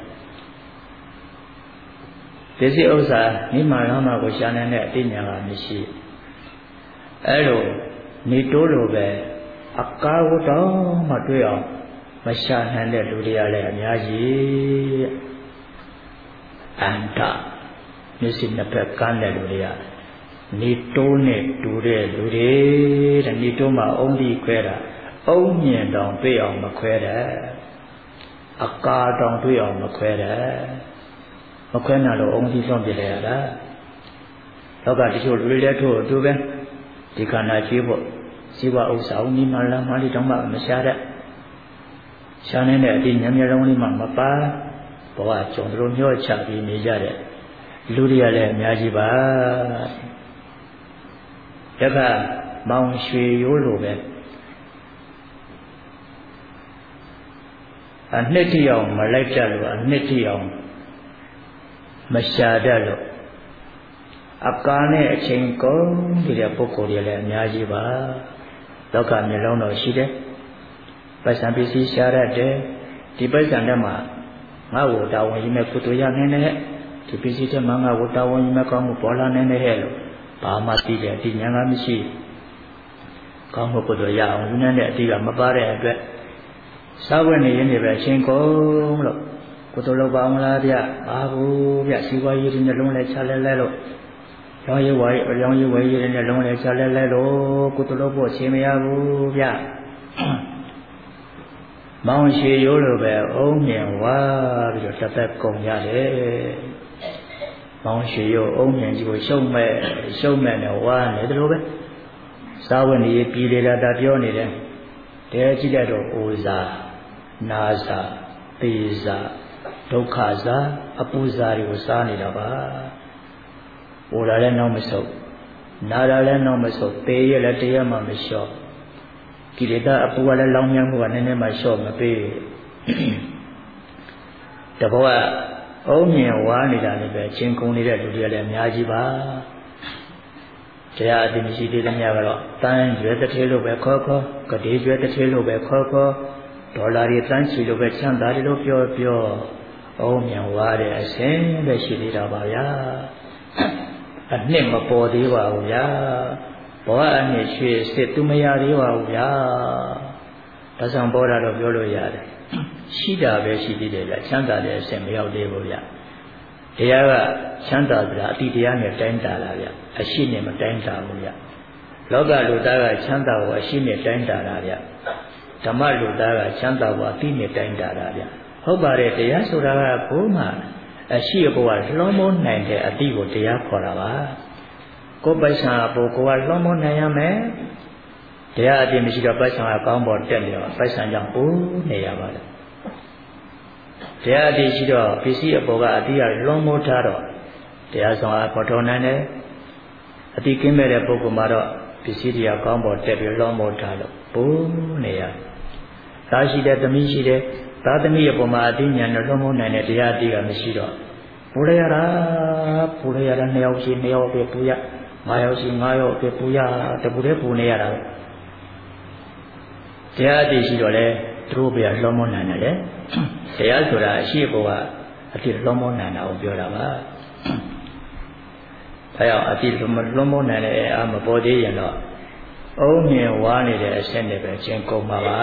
ပစ္စည်းဥစ္စာနိမလမ်းမှာကိုရှာနေတဲ့အသိဉာဏ်ကမရှိအဲလိုနေတိုးလိုပဲအကားဝတ္တောမှတွေ့အောင်မရှာနိုင်တဲ့လူတွေကလည်းအများကြီးအန္တမျက်စိနှစ်ဖက်ကန်းတဲ့လူတွေကနေတိုးနဲ့တူတဲ့လူတွေတဲ့နေတိုးမှာအုံဒီခွဲတာအုံမြင်တောင်တွေ့အောင်မခွဲတဲ့အကားတောင်တွေ့အောင်မခွဲတဲ့မခွဲနိုင်လို့အုံဒီဆုံးပြလိုက်ရတာလောကတချို့လူတွေလည်းထို့အတူပဲဒီခန္ဓာကြီးဖို့ဇီဝဥစ္စာဦးနိမလာမလေးတောင်မှမရှာတဲ့ရှာနေတဲ့အတိဉာဏ်မျိုးလုံးလေးမှမပါဘဝကြုံတို့မျောချပြီးနေကြတဲ့လူတွေကလည်းအများကြီးပါယခမောင်ရွှေရိုးလိုပဲအနှစ်တိအောင်မလိုက်ကြလို့အနှစ်တိအောင်မရှာတတ်လို့အကာနဲ့အချိန်ကုန်တဲ့ပုဂ္ဂိုလ်တွေလည်းအများကြီးပါလောကမျိုးလုံးတော့ရှိတယ်ပိုက်ဆံပစ္စည်းရှာရတယ်ဒီပိုက်ဆံထဲမှာငါ့ကိုတာဝန်ယူမဲ့ကုသိုလ်ရနိုင်တဲ့ဒီပစ္စည်းထဲမှာငါ့ကိုတာဝန်ယူမဲ့ကောင်းမှုပေါ်လာနိုင်တဲ့လို့ဘာမှသိတယ်ဒီဉာဏ်ကမရှိကောင်းမှုကုသိုလ်ရအောင်ယူနေတဲ့အတိကမပါတဲ့အတွက်စားဝတ်နေရင်းတွေပဲရှင်ကုန်လို့ကုသိုလ်လုပ်ပါအောင်လားဗျဘာဘူးဗျစီဝါရေးတွေနှလုံးလဲချလဲလဲလို့ရောင်းရဝါရေးရောင်းရဝါရေးတွေနှလုံးလဲချလဲလဲလို့ကုသိုလ်လုပ်ဖို့ရှင်မရဘူးဗျမောင်ရှည်ရိုးလိုပဲအုံးမြင်ဝါပြီးတော့တစ်သက်ကုန်ရတယ်မောင်ရှည်ရိုးအုံးမြင်ကြီးကိုရှုံးမဲ့ရှုံးမဲ့နဲ့ဝါနေတယ်လို့ပဲသာဝနေပြည်လေတာတာပြောနေတယ်တဲကြည့်တဲ့တော့အိုဇာနာဇာသေဇာဒုက္ခဇာအပူဇာတွေကိုစားနေတာပါအိုလာလည်းနောက်မဆုပ်နာတာလည်းနောက်မဆုပ်သေရလည်းတရားမှမလျှော့ကိလေသာအပူကလည်းလောင်မြန်းမှုကနည်းနည်းမှလျှော့မပေးတဘောကအုံးမြင်ဝါနေတာလည်းပဲချင်းကုန်နေတဲ့လူတွေလည်းအများကြီးပါတရားအသိမရှိသေးတဲ့များကတော့တန်းရွယ်တစ်ထေလို့ပဲခေါ်ခေါ်ကတိရွယ်တစ်ထေလို့ပဲခေါ်ခေါ်ဒေါ်လာတွေတန်းချီလို့ပဲချမ်းသာတယ်လို့ပြောပြောအုံးမြင်ဝါတဲ့အစဉ်ပဲရှိသေးတာပါဗျာအနှစ်မပေါ်သေးပါဘူးဗျာဘဝအနှစ်ရွှေစစ်သူမရသေးပါဘူးဗျာဒါဆောင်ပေါ်တာတော့ပြောလို့ရတယ်ရှိတာပဲရှိသေးတယ်ဗျချမ်းသာတဲ့အစဉ်မရောက်သေးဘူးဗျတရားကချမ်းသာတာအတိတရားနဲ့တိုင်းတာတာဗျအရှိနဲ့မတိုင်းတာဘူးဗျလောကလူသားကချမ်းသာဖို့အရှိနဲ့တိုင်းတာတာဗျဓမ္မလူသားကချမ်းသာဖို့အတိနဲ့တိုင်းတာတာဗျဟုတ်ပါတယ်တရားဆိုတာကဘုမှအရှိအပေါ်ကလွှမ်းမိုးနိုင်တဲ့အတိကိုတရားခေါ်တာပါကိုယ်ပိုက်ဆံအပေါ်ကိုယ်ကလွှမ်းမိုးနိုင်ရမယ်တရားအတိမရှိတော့ပိုက်ဆံကကောင်းပေါ်တက်နေတော့ပိုက်ဆံကြောင့်ပူနေရပါတယ်တရားအတိရှိတော့ပစ္စည်းအပေါ်ကအတိကလွှမ်းမိုးထားတော့တရားဆောင်အားပေါ်တော်နိုင်တယ်အတိကင်းမဲ့တဲ့ပုဂ္ဂိုလ်မှာတော့ပစ္စည်းတွေကကောင်းပေါ်တက်ပြီးလွှမ်းမိုးထားလို့ပူနေရသားရှိတဲ့သမီးရှိတဲ့သာသမီရဲ့ပုံမှာအတိညာနဲ့လွှမ်းမိုးနိုင်တဲ့တရားအတိကမရှိတော့ပူရရတာပူရရတာနှစ်ယောက်ရှိနှစ်ယောက်ပဲပူရငါးယောက်ရှိငါးယောက်ပဲပူရတပူတဲ့ပူနေရတာပဲတရားအတိရှိတော့လေသူတို့ပဲလွှမ်းမိုးနိုင်တယ်လေတရားဆိုတာအရှိဘောကအတိလွှမ်းမိုးနိုင်တာကိုပြောတာပါဒါကြောင့်အတိလွှမ်းမိုးနိုင်တဲ့အာမပေါ်သေးရင်တော့အုံးမြင်ဝါနေတဲ့အဆင့်တွေပဲကျင်ကုန်ပါပါ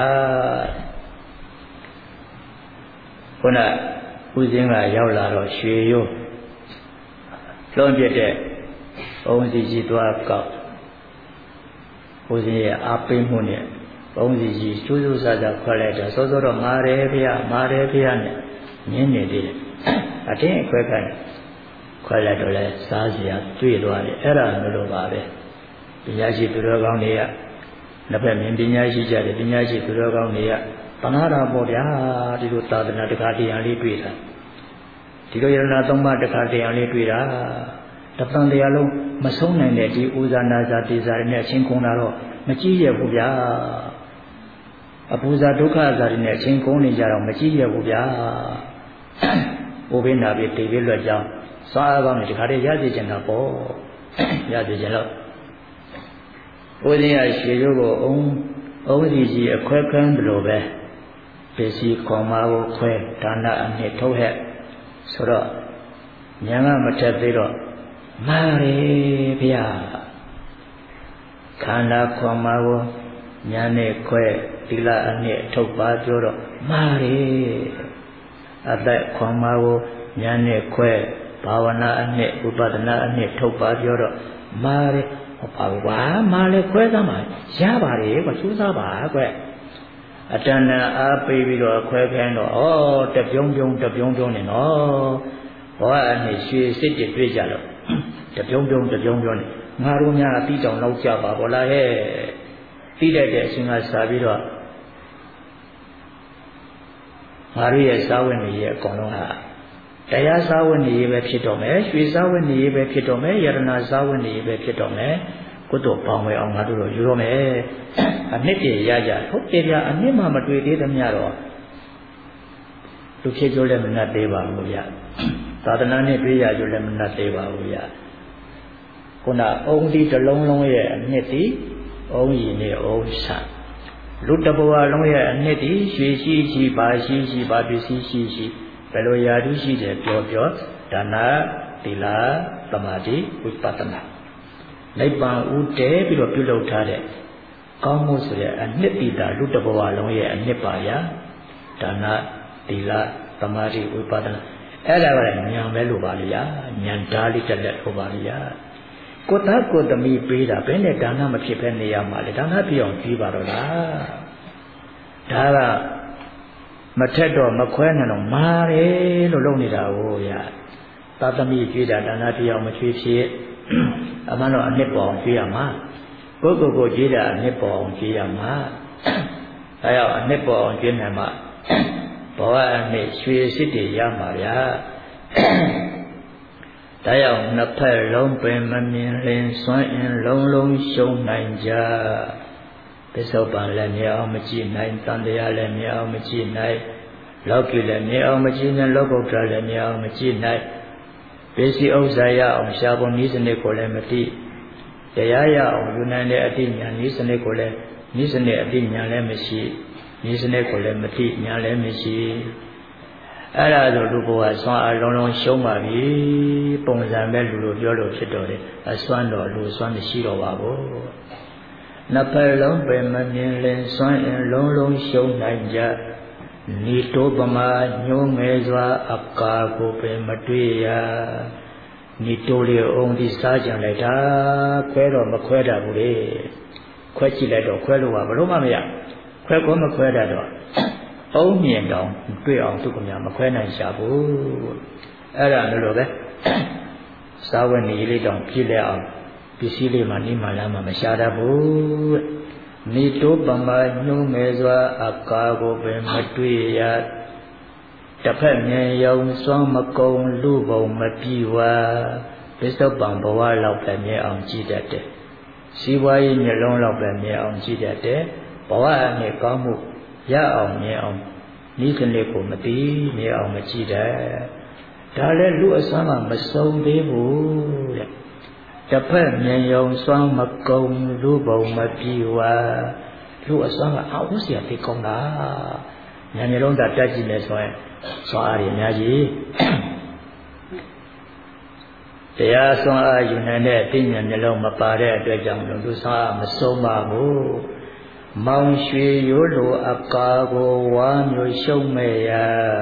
ခုနဦးစင်းကရောက်လာတော့ရွှေရိုးလွန်ပြတဲ့အုံးစီကြီးသွားကောက်ဦးစင်းရဲ့အားပေးမှုနဲ့အုံးစီကြီးကျိုးကျိုးစားစားခွက်လိုက်တော့စောစောတော့မာတယ်ဗျာမာတယ်ဗျာနဲ့ညင်းနေသေးတယ်အတင်းအခွဲခိုင်းခွက်လိုက်တော့လဲစားစရာတွေ့သွားတယ်အဲ့ဒါမျိုးလိုပါပဲပညာရှိသူတော်ကောင်းတွေကနှစ်ဖက်မြင်ပညာရှိကြတယ်ပညာရှိသူတော်ကောင်းတွေကတဏှာတာပေါ့ဗျာဒီလိုသာသနာတခါတရားလေးတွေ့တာဒီလိုယရဏသုံးပါးတခါတရားလေးတွေ့တာတပံတရားလုံးမဆုံးနိုင်တဲ့ဒီဥဇာနာဇာတေဇာတွေနဲ့အချင်းကုန်တာတော့မကြည့်ရဘူးဗျာအပူဇာဒုက္ခဇာတွေနဲ့အချင်းကုန်နေကြတော့မကြည့်ရဘူးဗျာဘိုးဘေးနာပြီးတေဘေးလွတ်ကြောင်းစွမ်းအားကောင်းတယ်ဒီခါတည်းရသိကျင်တာပေါ့ရသိကျင်လို့ဦးဇင်းရရွှေရိုးကိုအုံအုံးစီကြီးအခွဲခန်းတယ်လို့ပဲပစ္စည်းခေါ်မှာကိုခွဲဒါနအနှစ်ထုတ်ဟဲ့ဆိုတော့ညာကမထက်သေးတော့မာရီဗျာခန္ဓာခေါ်မှာကိုညာနဲ့ခွဲသီလအနှစ်ထုတ်ပါပြောတော့မာရီအသက်ခေါ်မှာကိုညာနဲ့ခွဲဘာဝနာအနှစ်ဥပဒနာအနှစ်ထုတ်ပါပြောတော့မာရီဟောပါဘာမာလေခွဲသမှာရပါလေကွကျိုးစားပါကွအတဏ္ဍအားပေးပြီးတော့ခွဲခိုင်းတော့ဩတပြုံးပြုံးတပြုံးပြုံးနေနော်ဘောအနှစ်ရွှေစစ်တတွေ့ကြတော့တပြုံးပြုံးတပြုံးပြုံးနေငါတို့များအတိတောင်လောက်ကြပါဘောလားဟဲ့တိတတ်တဲ့အချိန်ကစားပြီးတော့ငါတို့ရဲ့စာဝတ်နေရဲ့အကုန်လုံးဟာတရားစာဝတ်နေရေးပဲဖြစ်တော့မယ်ရွှေစာဝတ်နေရေးပဲဖြစ်တော့မယ်ယရနာစာဝတ်နေရေးပဲဖြစ်တော့မယ်ကုသိုလ်ပေါင်းဝဲအောင်ငါတို့တို့ယူတော့မယ်အနှစ်တည်းရကြဟုတ်တယ်ဗျာအနှစ်မှမတွေ့သေးသမျှတော့လူဖြစ်ကြလည်းမနှက်သေးပါဘူးဗျာသာသနာနဲ့တွေ့ရကြလည်းမနှက်သေးပါဘူးဗျာခုနအုံဒီတစ်လုံးလုံးရဲ့အနှစ်တည်းအုံရည်နဲ့အုံဆံလူတဘဝလုံးရဲ့အနှစ်တည်းရွှေရှိရှိပါရှိရှိပါပစ္စည်းရှိရှိဘယ်လိုရာထူးရှိတယ်ပြောပြောဒါနသီလသမာဓိဝိပဿနာနိဗ္ဗာန်ဥတည်ပြီးတော့ပြုလုပ်ထားတဲ့ကောင်းမှုဆိုတဲ့အနှစ်တည်တာလူတဘဝလုံးရဲ့အနှစ်ပါရာဒါနသီလသမာဓိဝိပဿနာအဲ့ဒါကလည်းဉာဏ်ပဲလို့ပါလေယာဉာဏ်ဓာတ်လေးတက်လက်လို့ပါလေယာကိုယ်သားကိုယ်သမီးပေးတာဘယ်နဲ့ဒါနမဖြစ်ဘဲနေရမှာလဲဒါနပြအောင်ကြည့်ပါတော့လားဒါကမထက်တော့မခွဲနိုင်တော့မာတယ်လို့လုပ်နေတာကိုရသာသမီကြွေးတာဒါနပြအောင်မချွေးဖြစ်အမှန်တော့အနှစ်ပေါ်အောင်ကြွေးရမှာကိုယ့်ကိုယ်ကိုကြွေးတာအနှစ်ပေါ်အောင်ကြွေးရမှာဒါကြောင့်အနှစ်ပေါ်အောင်ကြွေးနိုင်မှာဘဝအနှစ်ရွှေစစ်တွေရမှာဗျာဒါကြောင့်နှစ်ဖက်လုံးပင်မမြင်လင်းစွန့်ရင်လုံးလုံးရှုံးနိုင်ကြပစ္စုပန်လည်းမြဲအောင်မကြည့်နိုင်တန်တရားလည်းမြဲအောင်မကြည့်နိုင်လောကီလည်းမြဲအောင်မကြည့်နိုင်လောကုတ္တရာလည်းမြဲအောင်မကြည့်နိုင်ပစ္စည်းဥစ္စာရအောင်ရှားဖို့နည်းစနစ်ကိုလည်းမသိတရားရအောင်ယူနိုင်တဲ့အတိညာနည်းစနစ်ကိုလည်းနည်းစနစ်အတိညာလည်းမရှိနည်းစနစ်ကိုလည်းမသိညာလည်းမရှိအဲ့ဒါဆိုလူဘဝဆွမ်းအားလုံးလုံးရှုံးပါပြီပုံစံပဲလူလိုပြောလို့ဖြစ်တော့တယ်အဆွမ်းတော့လူဆွမ်းမရှိတော့ပါဘူးနှစ်ဖက်လုံးပဲမမြင်လင်းစွန့်ရင်လုံးလုံးရှုံးနိုင်ကြဤတိုးပမာညှိုးငယ်စွာအကာကိုပဲမတွေ့ရဤတိုးလေးအောင်ဒီစားကြလိုက်တာခွဲတော့မခွဲတတ်ဘူးလေခွဲကြည့်လိုက်တော့ခွဲလို့ကဘလို့မှမရခွဲကောမခွဲတတ်တော့အုံးမြင်တောင်တွေ့အောင်သူကများမခွဲနိုင်ရှာဘူးအဲ့ဒါလို့ပဲစာဝတ်နေလေးတောင်ပြည့်လဲအောင်ပစ္စည်းလေးမှနိမလာမှမရှာတတ်ဘူးနိတောပမညှိုးငယ်စွာအကာကိုပင်မတွေ့ရတစ်ဖက်မြင်ယုံစွမ်းမကုံလူပုံမပြေဝပစ္စုပန်ဘဝလောက်ပဲမြဲအောင်ကြည့်တတ်တယ်စီးပွားရေးမျိုးလုံးလောက်ပဲမြဲအောင်ကြည့်တတ်တယ်ဘဝအနှစ်ကောင်းမှုရအောင်မြဲအောင်ဤစနစ်ကိုမသိမြဲအောင်မကြည့်တတ်ဒါလည်းလူအစွမ်းကမစုံသေးဘူးတဲ့တစ်ဖက်မြင်ယုံစွမ်းမကုံလူပုံမပြေဝလူအစွမ်းကအာဝုစရာသိကောင်းတာဉာဏ်မျိုးလုံးသာတက်ကြည့်နေဆိုရင်စွမ်းအားရအများကြီးတရားစွမ်းအားယူနိုင်တဲ့သိဉာဏ်မျိုးလုံးမပါတဲ့အတွက်ကြောင့်လူစွမ်းအားမစုံပါဘူးမောင်ရွှေရိုးလိုအကာကိုဝါမျိုးရှုံးမဲ့ရ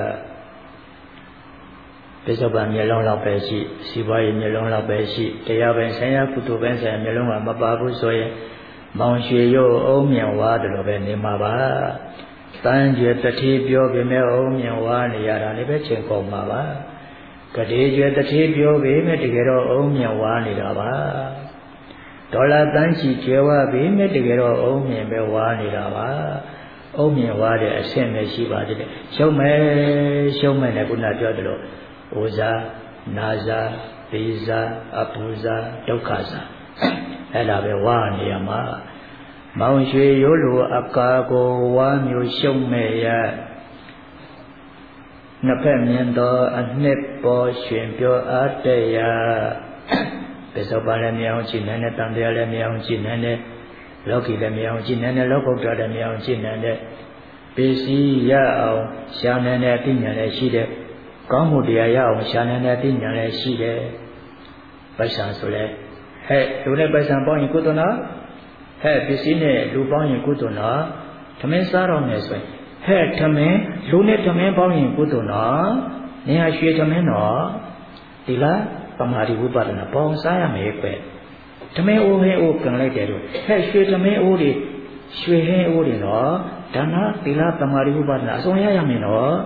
ပစ္စုပန်မျိုးလုံးလောက်ပဲရှိစီးပွားရေးမျိုးလုံးလောက်ပဲရှိတရားပိုင်ဆိုင်ရာကုသိုလ်ပိုင်ဆိုင်ရာမျိုးလုံးကမပါဘူးဆိုရင်မောင်ရွှေရိုးအုံးမြင်ဝါတယ်လို့ပဲနေမှာပါတန်ကျွယ်တတိပြောပေမဲ့အုံးမြင်ဝါနေရတာလည်းပဲချိန်ကုန်ပါပါကတိကျွယ်တတိပြောပေမဲ့တကယ်တော့အုံးမြင်ဝါနေတာပါဒေါ်လာတန်းချီကျွယ်ဝပေမဲ့တကယ်တော့အုံးမြင်ပဲဝါနေတာပါအုံးမြင်ဝါတဲ့အဆင့်ပဲရှိပါသေးတယ်ရှုံးမယ်ရှုံးမယ်နဲ့ခုနပြောသလိုဩဇာနာဇာသေဇာအပူဇာဒုက္ခဇာအဲ့ဒါပဲဝါနေရမှာမောင်ရွှေရိုးလိုအကာကိုဝါမျိုးရှုံးမဲ့ရနှစ်ဖက်မြင်သောအနှစ်ပေါ်ရှင်ပြောအားတရားပစ္စုပန်လည်းမရအောင်ကြည်နိုင်တဲ့တန်တရားလည်းမရအောင်ကြည်နိုင်တဲ့လောကီလည်းမရအောင်ကြည်နိုင်တဲ့လောကုတ္တရာလည်းမရအောင်ကြည်နိုင်တဲ့ပစ္စည်းရအောင်ရှာနိုင်တဲ့အသိဉာဏ်လည်းရှိတဲ့ကောင်းမှုတရားရအောင်ရှာနိုင်တဲ့အသိဉာဏ်လည်းရှိတယ်ပိုက်ဆံဆိုလဲဟဲ့လူနဲ့ပိုက်ဆံပေါင်းရင်ကုသိုလ်နော်ဟဲ့ပစ္စည်းနဲ့လူပေါင်းရင်ကုသိုလ်နော်ထမင်းစားတော့မယ်ဆိုရင်ဟဲ့ထမင်းလူနဲ့ထမင်းပေါင်းရင်ကုသိုလ်နော်နေရာရွှေထမင်းနော်ဒီလားပမာတိဝိပဿနာပေါင်းစားရမယ်ပဲထမင်းအိုးဟင်းအိုးပြန်လိုက်တယ်လို့ဟဲ့ရွှေထမင်းအိုးတွေရွှေဟင်းအိုးတွေနော်ဒါနသီလပမာတိဝိပဿနာအစုံရရမယ်နော်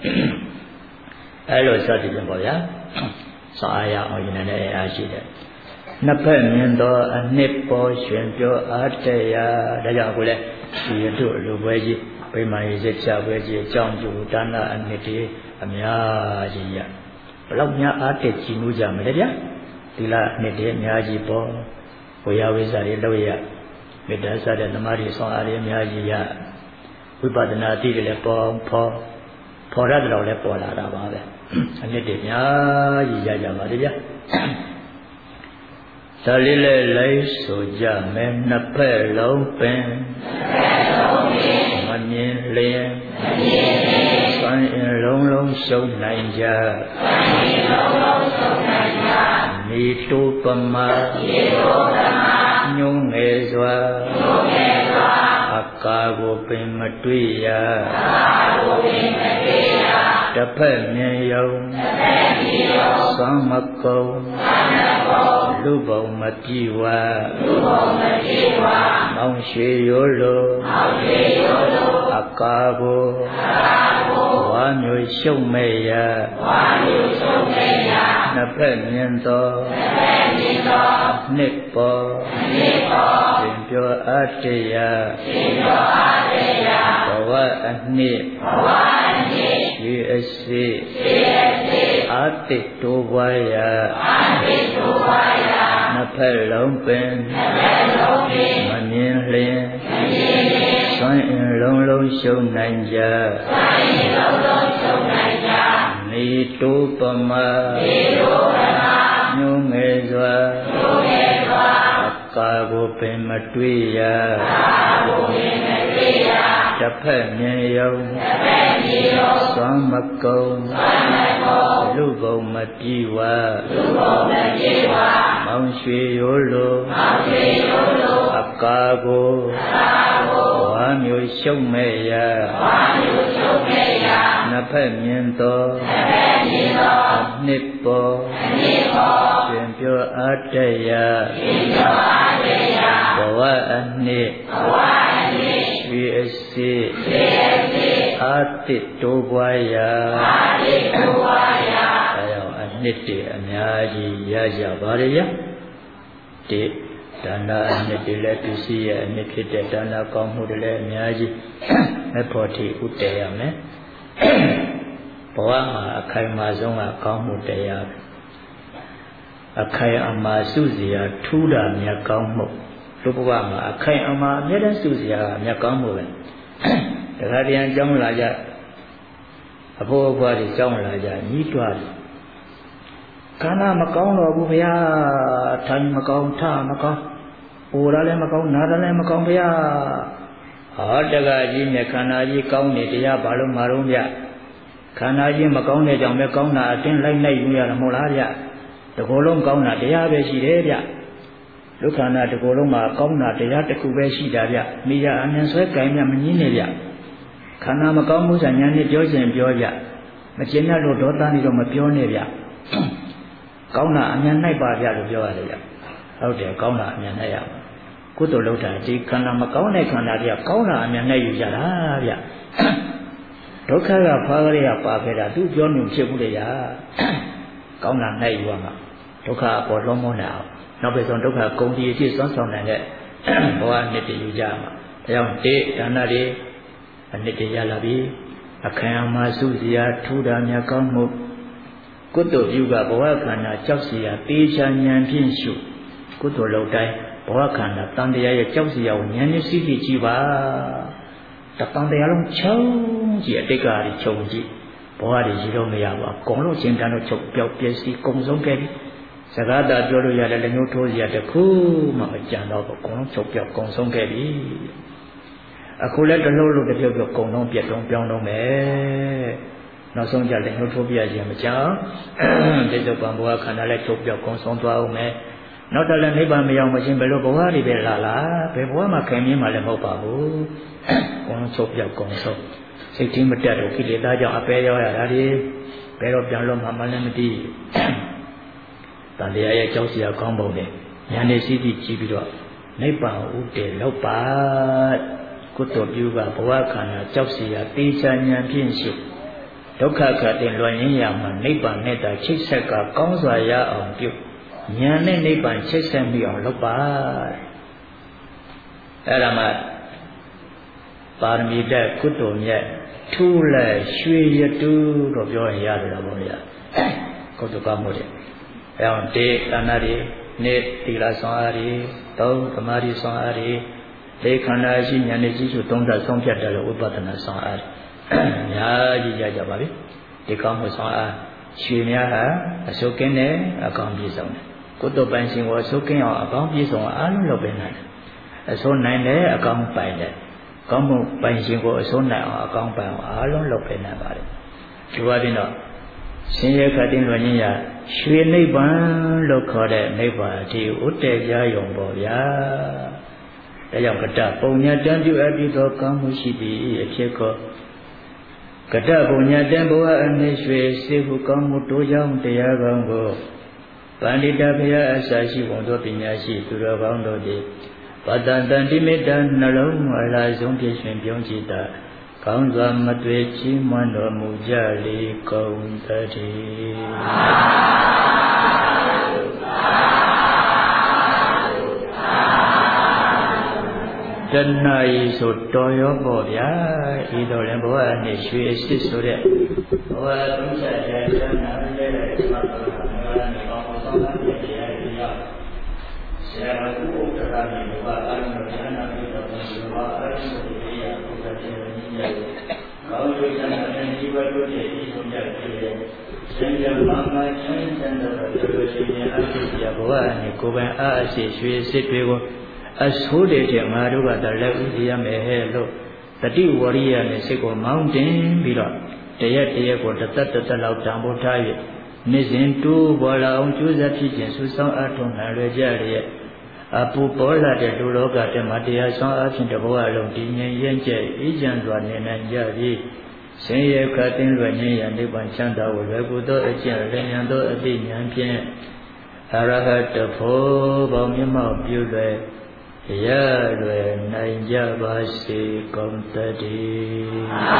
အဲ့လိုစသည်ဖြင့်ပေါ့ဗျာစာရအောင်ရင်လည်းအားရှိတယ်နှစ်ဖက်မြင်သောအနှစ်ပေါ်ရှင်ပြောအားတရားဒါကြောင့်အခုလေဒီတို့လူပွဲကြီးဗိမာန်ရေးစချပွဲကြီးအကြောင်းကျိုးဒါနအနှစ်တွေအများကြီးရဘလောက်များအားတက်ကြည်နူးကြမလဲဗျာသီလအနှစ်တွေအများကြီးပေါ်ဝေယဝိဇ္ဇာတွေလောက်ရမေတ္တာစတဲ့သမာဓိဆောင်အားတွေအများကြီးရဝိပဿနာအတိတွေလည်းပေါ်ပေါ်ပေါ်ရတဲ့တော့လည်းပေါ်လာတာပါပဲအနှစ်တွေအများကြီးရကြပါလေဗျာဒါလေးလည်းလိုက်ဆိုကြမယ်နှစ်ဖက်လုံးပင်မမြင်လျင်စွမ်းအင်လုံးလုံးရှုံနိုင်ကြမိတုပမာညုံငယ်စွာအကာကိုပင်မတွေ့ရတစ်ဖက်မြင်ယုံစွမ်းမကုန်လူဘုံမပြေဝမောင်ရွှေရိုးလိုအကာကိုဝါမျိုးရှုံမဲ့ရနှစ်ဖက်မြင်သောနှစ်ပေါ်ရှင်ပြောအတ္တရားဘဝအနှစ်ရှိအစီအတိတိုးပွားရာနှစ်ဖက်လုံးပင်မမြင်လျင်စွမ်းအင်လုံးလုံးရှုံနိုင်ကြနေတိုးပမာညုံငယ်စွာအကာကိုပင်မတွေ့ရတစ်ဖက်မြင်ယုံစွမ်းမကုန်လူဘုံမပြေဝမောင်ရွှေရိုးလိုအကာကိုဝါမျိုးရှုံမဲ့ရနှစ်ဖက်မြင်သောနှစ်ပေါ်ရှင်ပြောအတ္တရားဘဝအနှစ်ရွှေအစီအတိတိုးပွားရာအဲကြောင့်အနှစ်တွေအများကြီးရကြပါလေဗျာဒီဒါနအနှစ်တွေလည်းပစ္စည်းရဲ့အနှစ်ဖြစ်တဲ့ဒါနကောင်းမှုတွေလည်းအများကြီးအဖို့ထိဥတည်ရမယ်ဘဝမှာအခိုင်အမာဆုံးကကောင်းမှုတရားအခိုင်အမာစုစရာထူးတာမြတ်ကောင်းမှုလူဘဝမှာအခိုင်အမာအမြဲတမ်းစုစရာမြတ်ကောင်းမှုပဲတခါတည်းအကြောင်းလာကြအဖို့အဖွားတွေကြောင်းလာကြညီးတွားတယ်ခန္ဓာမကောင်းတော့ဘူးဘုရားထိုင်မကောင်းထမကောင်းပူရလည်းမကောင်းနာရလည်းမကောင်းဘုရားဟောတကကြီးနဲ့ခန္ဓာကြီးကောင်းနေတရားဘာလို့မှာတော့ဗျခန္ဓာကြီးမကောင်းတဲ့ကြောင့်ပဲကောင်းတာအတင်းလိုက်လိုက်ယူရတာမဟုတ်လားဗျတကောလုံးကောင်းတာတရားပဲရှိတယ်ဗျဒုက္ခနာတကောလုံးမှာကောင်းတာတရားတစ်ခုပဲရှိတာဗျမိရအမြင်ဆွဲကြိုင်မြမငင်းနေဗျခန္ဓာမကောင်းမှုဆိုင်ညာနဲ့ပြောခြင်းပြောဗျမကျင်တတ်လို့ဒေါသနေတော့မပြောနဲ့ဗျကောင်းတာအမြန်နိုင်ပါဗျလို့ပြောရတယ်ဗျဟုတ်တယ်ကောင်းတာအမြန်နိုင်ရပါကုသိုလ်လုပ်တာဒီခန္ဓာမကောင်းတဲ့ခန္ဓာတွေကကောင်းတာအမြန်နိုင်ယူကြတာဗျဒုက္ခကဖားကြရပါခဲ့တာသူပြောနေဖြစ်ဘူးလေဗျကောင်းတာနိုင်ယူရမှာဒုက္ခအပေါ်လုံးမနေအောင်နောက်ပဲဆုံးဒုက္ခဂုံဒီအဖြစ်စွမ်းဆောင်နိုင်တဲ့ဘဝနှစ်တည်ယူကြမှာဒါကြောင့်ဒီဒါနတွေအနှစ်တည်ရလာပြီအခံအမှာစုစရာထူတာများကောင်းမှုကုသိုလ်ပြုကဘဝခန္ဓာကြောက်စရာတေချာဉာဏ်ဖြင့်ရှုကုသိုလ်လုပ်တိုင်းဘဝခန္ဓာတန်တရားရဲ့ကြောက်စရာကိုဉာဏ်နဲ့သိကြည့်ကြည့်ပါတန်တရားလုံးချုံကြည့်အတိတ်ကတွေချုံကြည့်ဘဘောရည်ရှိတော့မရပါအကုန်လုံးရှင်တန်တို့ချုပ်ပြောက်ပြည့်စည်ကုံဆုံးခဲ့ပြီစကားသာပြောလို့ရတယ်လည်းမျိုးထိုးရတဲ့ခုမှမကြံတော့ဘူးအကုန်လုံးချုပ်ပြောက်ကုံဆုံးခဲ့ပြီအခုလည်းတလို့လို့တပြုတ်ပြုတ်ကုံလုံးပြတ်တုံးပြောင်းတော့မယ်နောက်ဆုံးကြလည်းမျိုးထိုးပြရခြင်းမကြောက်တိစ္ဆုတ်ပံဘောခန္ဓာလည်းချုပ်ပြောက်ကုံဆုံးသွားအောင်မယ်နောက်တလည်းနိဗ္ဗာန်မရောက်မချင်းဘယ်လိုဘဝတွေပဲလာလာဘယ်ဘဝမှာခင်မင်းမှလည်းမဟုတ်ပါဘူးကုံချုပ်ပြောက်ကုံဆုံးစိတ်ကြီးမတက်တော့ကိလေသာကြောင့်အပေရောက်ရတာဒီဘယ်တော့ပြန်လို့မှမလည်းမသိတန်တရားရဲ့ကြောက်စရာကောင်းပုံနဲ့ဉာဏ်နဲ့စိတ်ကြည့်ပြီးတော့နိဗ္ဗာန်ဥတည်လောက်ပါကုသိုလ်ပြုကဘဝခန္ဓာကြောက်စရာတေချာဉာဏ်ဖြင့်ရှိဒုက္ခခတ်တင်လွန်ရင်းရမှာနိဗ္ဗာန်နဲ့တာချိတ်ဆက်ကကောင်းစွာရအောင်ပြုဉာဏ်နဲ့နိဗ္ဗာန်ချိတ်ဆက်မိအောင်လုပ်ပါအဲ့ဒါမှပါရမီတက်ကုသိုလ်မြတ်ထူးလက်ရွှေရတူတော့ပြောရင်ရတယ်တော့ဘုရားကုသိုလ်ကောင်းမှုတွေအဲအောင်တေသနာတွေနေသီလဆောင်အားတွေသုံးသမာဓိဆောင်အားတွေလေခန္ဓာရှိဉာဏ်နဲ့ကြီးစုသုံးသပ်ဆုံးဖြတ်တယ်လို့ဥပဒနာဆောင်အားညာကြီးကြကြပါပြီဒီကောင်းမှုဆောင်အားရွှေများဟာအစုကင်းနဲ့အကောင်းပြည့်စုံတယ်ကုသိုလ်ပိုင်ရှင်ကိုအစုကင်းအောင်အကောင်းပြည့်စုံအောင်အားလုံးလုပ်ပေးနိုင်တယ်အစုနိုင်တယ်အကောင်းပိုင်တယ်ကောင်းမှုပိုင်ရှင်ကိုအစိုးနိုင်အောင်အကောင်းပိုင်အောင်အားလုံးလုပ်ပေးနိုင်ပါတယ်ဒီပါရင်တော့ရှင်ရဲ့ခတ်တင်လွန်ခြင်းရရွှေနိဗ္ဗာန်လို့ခေါ်တဲ့နိဗ္ဗာန်ဒီဥတ္တရယုံပေါ်ဗျာဒါကြောင့်ကတ္တပုံညာတန်ပြုအပ်ပြီးသောကောင်းမှုရှိသည်အဖြစ်ကောကတ္တပုံညာတန်ဘဝအနှိရွှေစေဟုကောင်းမှုတိုးကြောင်းတရားကောင်းကိုပန္တိတဘုရားအစာရှိဘုံသောပညာရှိသူတော်ကောင်းတို့သည်ပတ္တန်တန်တိမေတ္တာနှလုံးအလားဆုံးပြည့်ရှင်ပြုံးကြည်တာကောင်းစွာမတွေ့ချီးမွမ်းတော်မူကြလေကုန်သတည်းတဏှာဤဆိုတော်ရောပေါ့ဗျာဤတော်လည်းဘဝနဲ့ရွှေအစ်စ်ဆိုတဲ့ဘဝသုံးချက်ရဲ့တဏှာလည်းတဲ့ဒီမှာတော့ငါလည်းကောင်းကောင်းသောတဲ့တရားတွေရောက်ဆရာကဥပ္ပဒါမြေဘဝအရုံးဉာဏ်နာပြီးတော့ဘဝအရုံးကိုတရားပုဒ်တဲ့ဉာဏ်ရဲ့ကောင်းကျိုးဉာဏ်နဲ့ဒီဘဝတို့ရဲ့ဤဆုံးဖြတ်ခြင်းရဲ့ရှင်ရမမချင်းတဲ့တော်တို့ရှင်ရဲ့အဖြစ်ပြဘဝနဲ့ကိုယ်ပိုင်အားအရှိရွှေစစ်တွေကိုအဆိုးတဲ့တဲ့ငါတို့ကတလည်းဥစီရမယ်ဟဲ့လို့တတိဝရိယနဲ့စိတ်ကိုမောင်းတင်ပြီးတော့တရက်တရက်ကိုတသက်တသက်လောက်တံပိုးထား၍နေ့စဉ်တိုးပေါ်လာအောင်ကြိုးစားဖြစ်ခြင်းဆူဆောင်းအထုံနိုင်လွယ်ကြရဲ့အပူပေါ်လာတဲ့လူလောကတည်းမှာတရားဆောင်အဖြစ်တဘဝလုံးတည်ငြိမ်ရင့်ကျက်အေးချမ်းစွာနေနိုင်ကြပြီးရှင်ရဲ့ခတ်တင်လွယ်ခြင်းရနိဗ္ဗာန်ချမ်းသာကိုလွယ်ကူသောအကျင့်လျင်သောအသိဉာဏ်ဖြင့်အရဟတဖို့ပေါင်းမြတ်မောက်ပြုလွယ်ရလွယ်နိုင်ကြပါစေကုန်သတည်း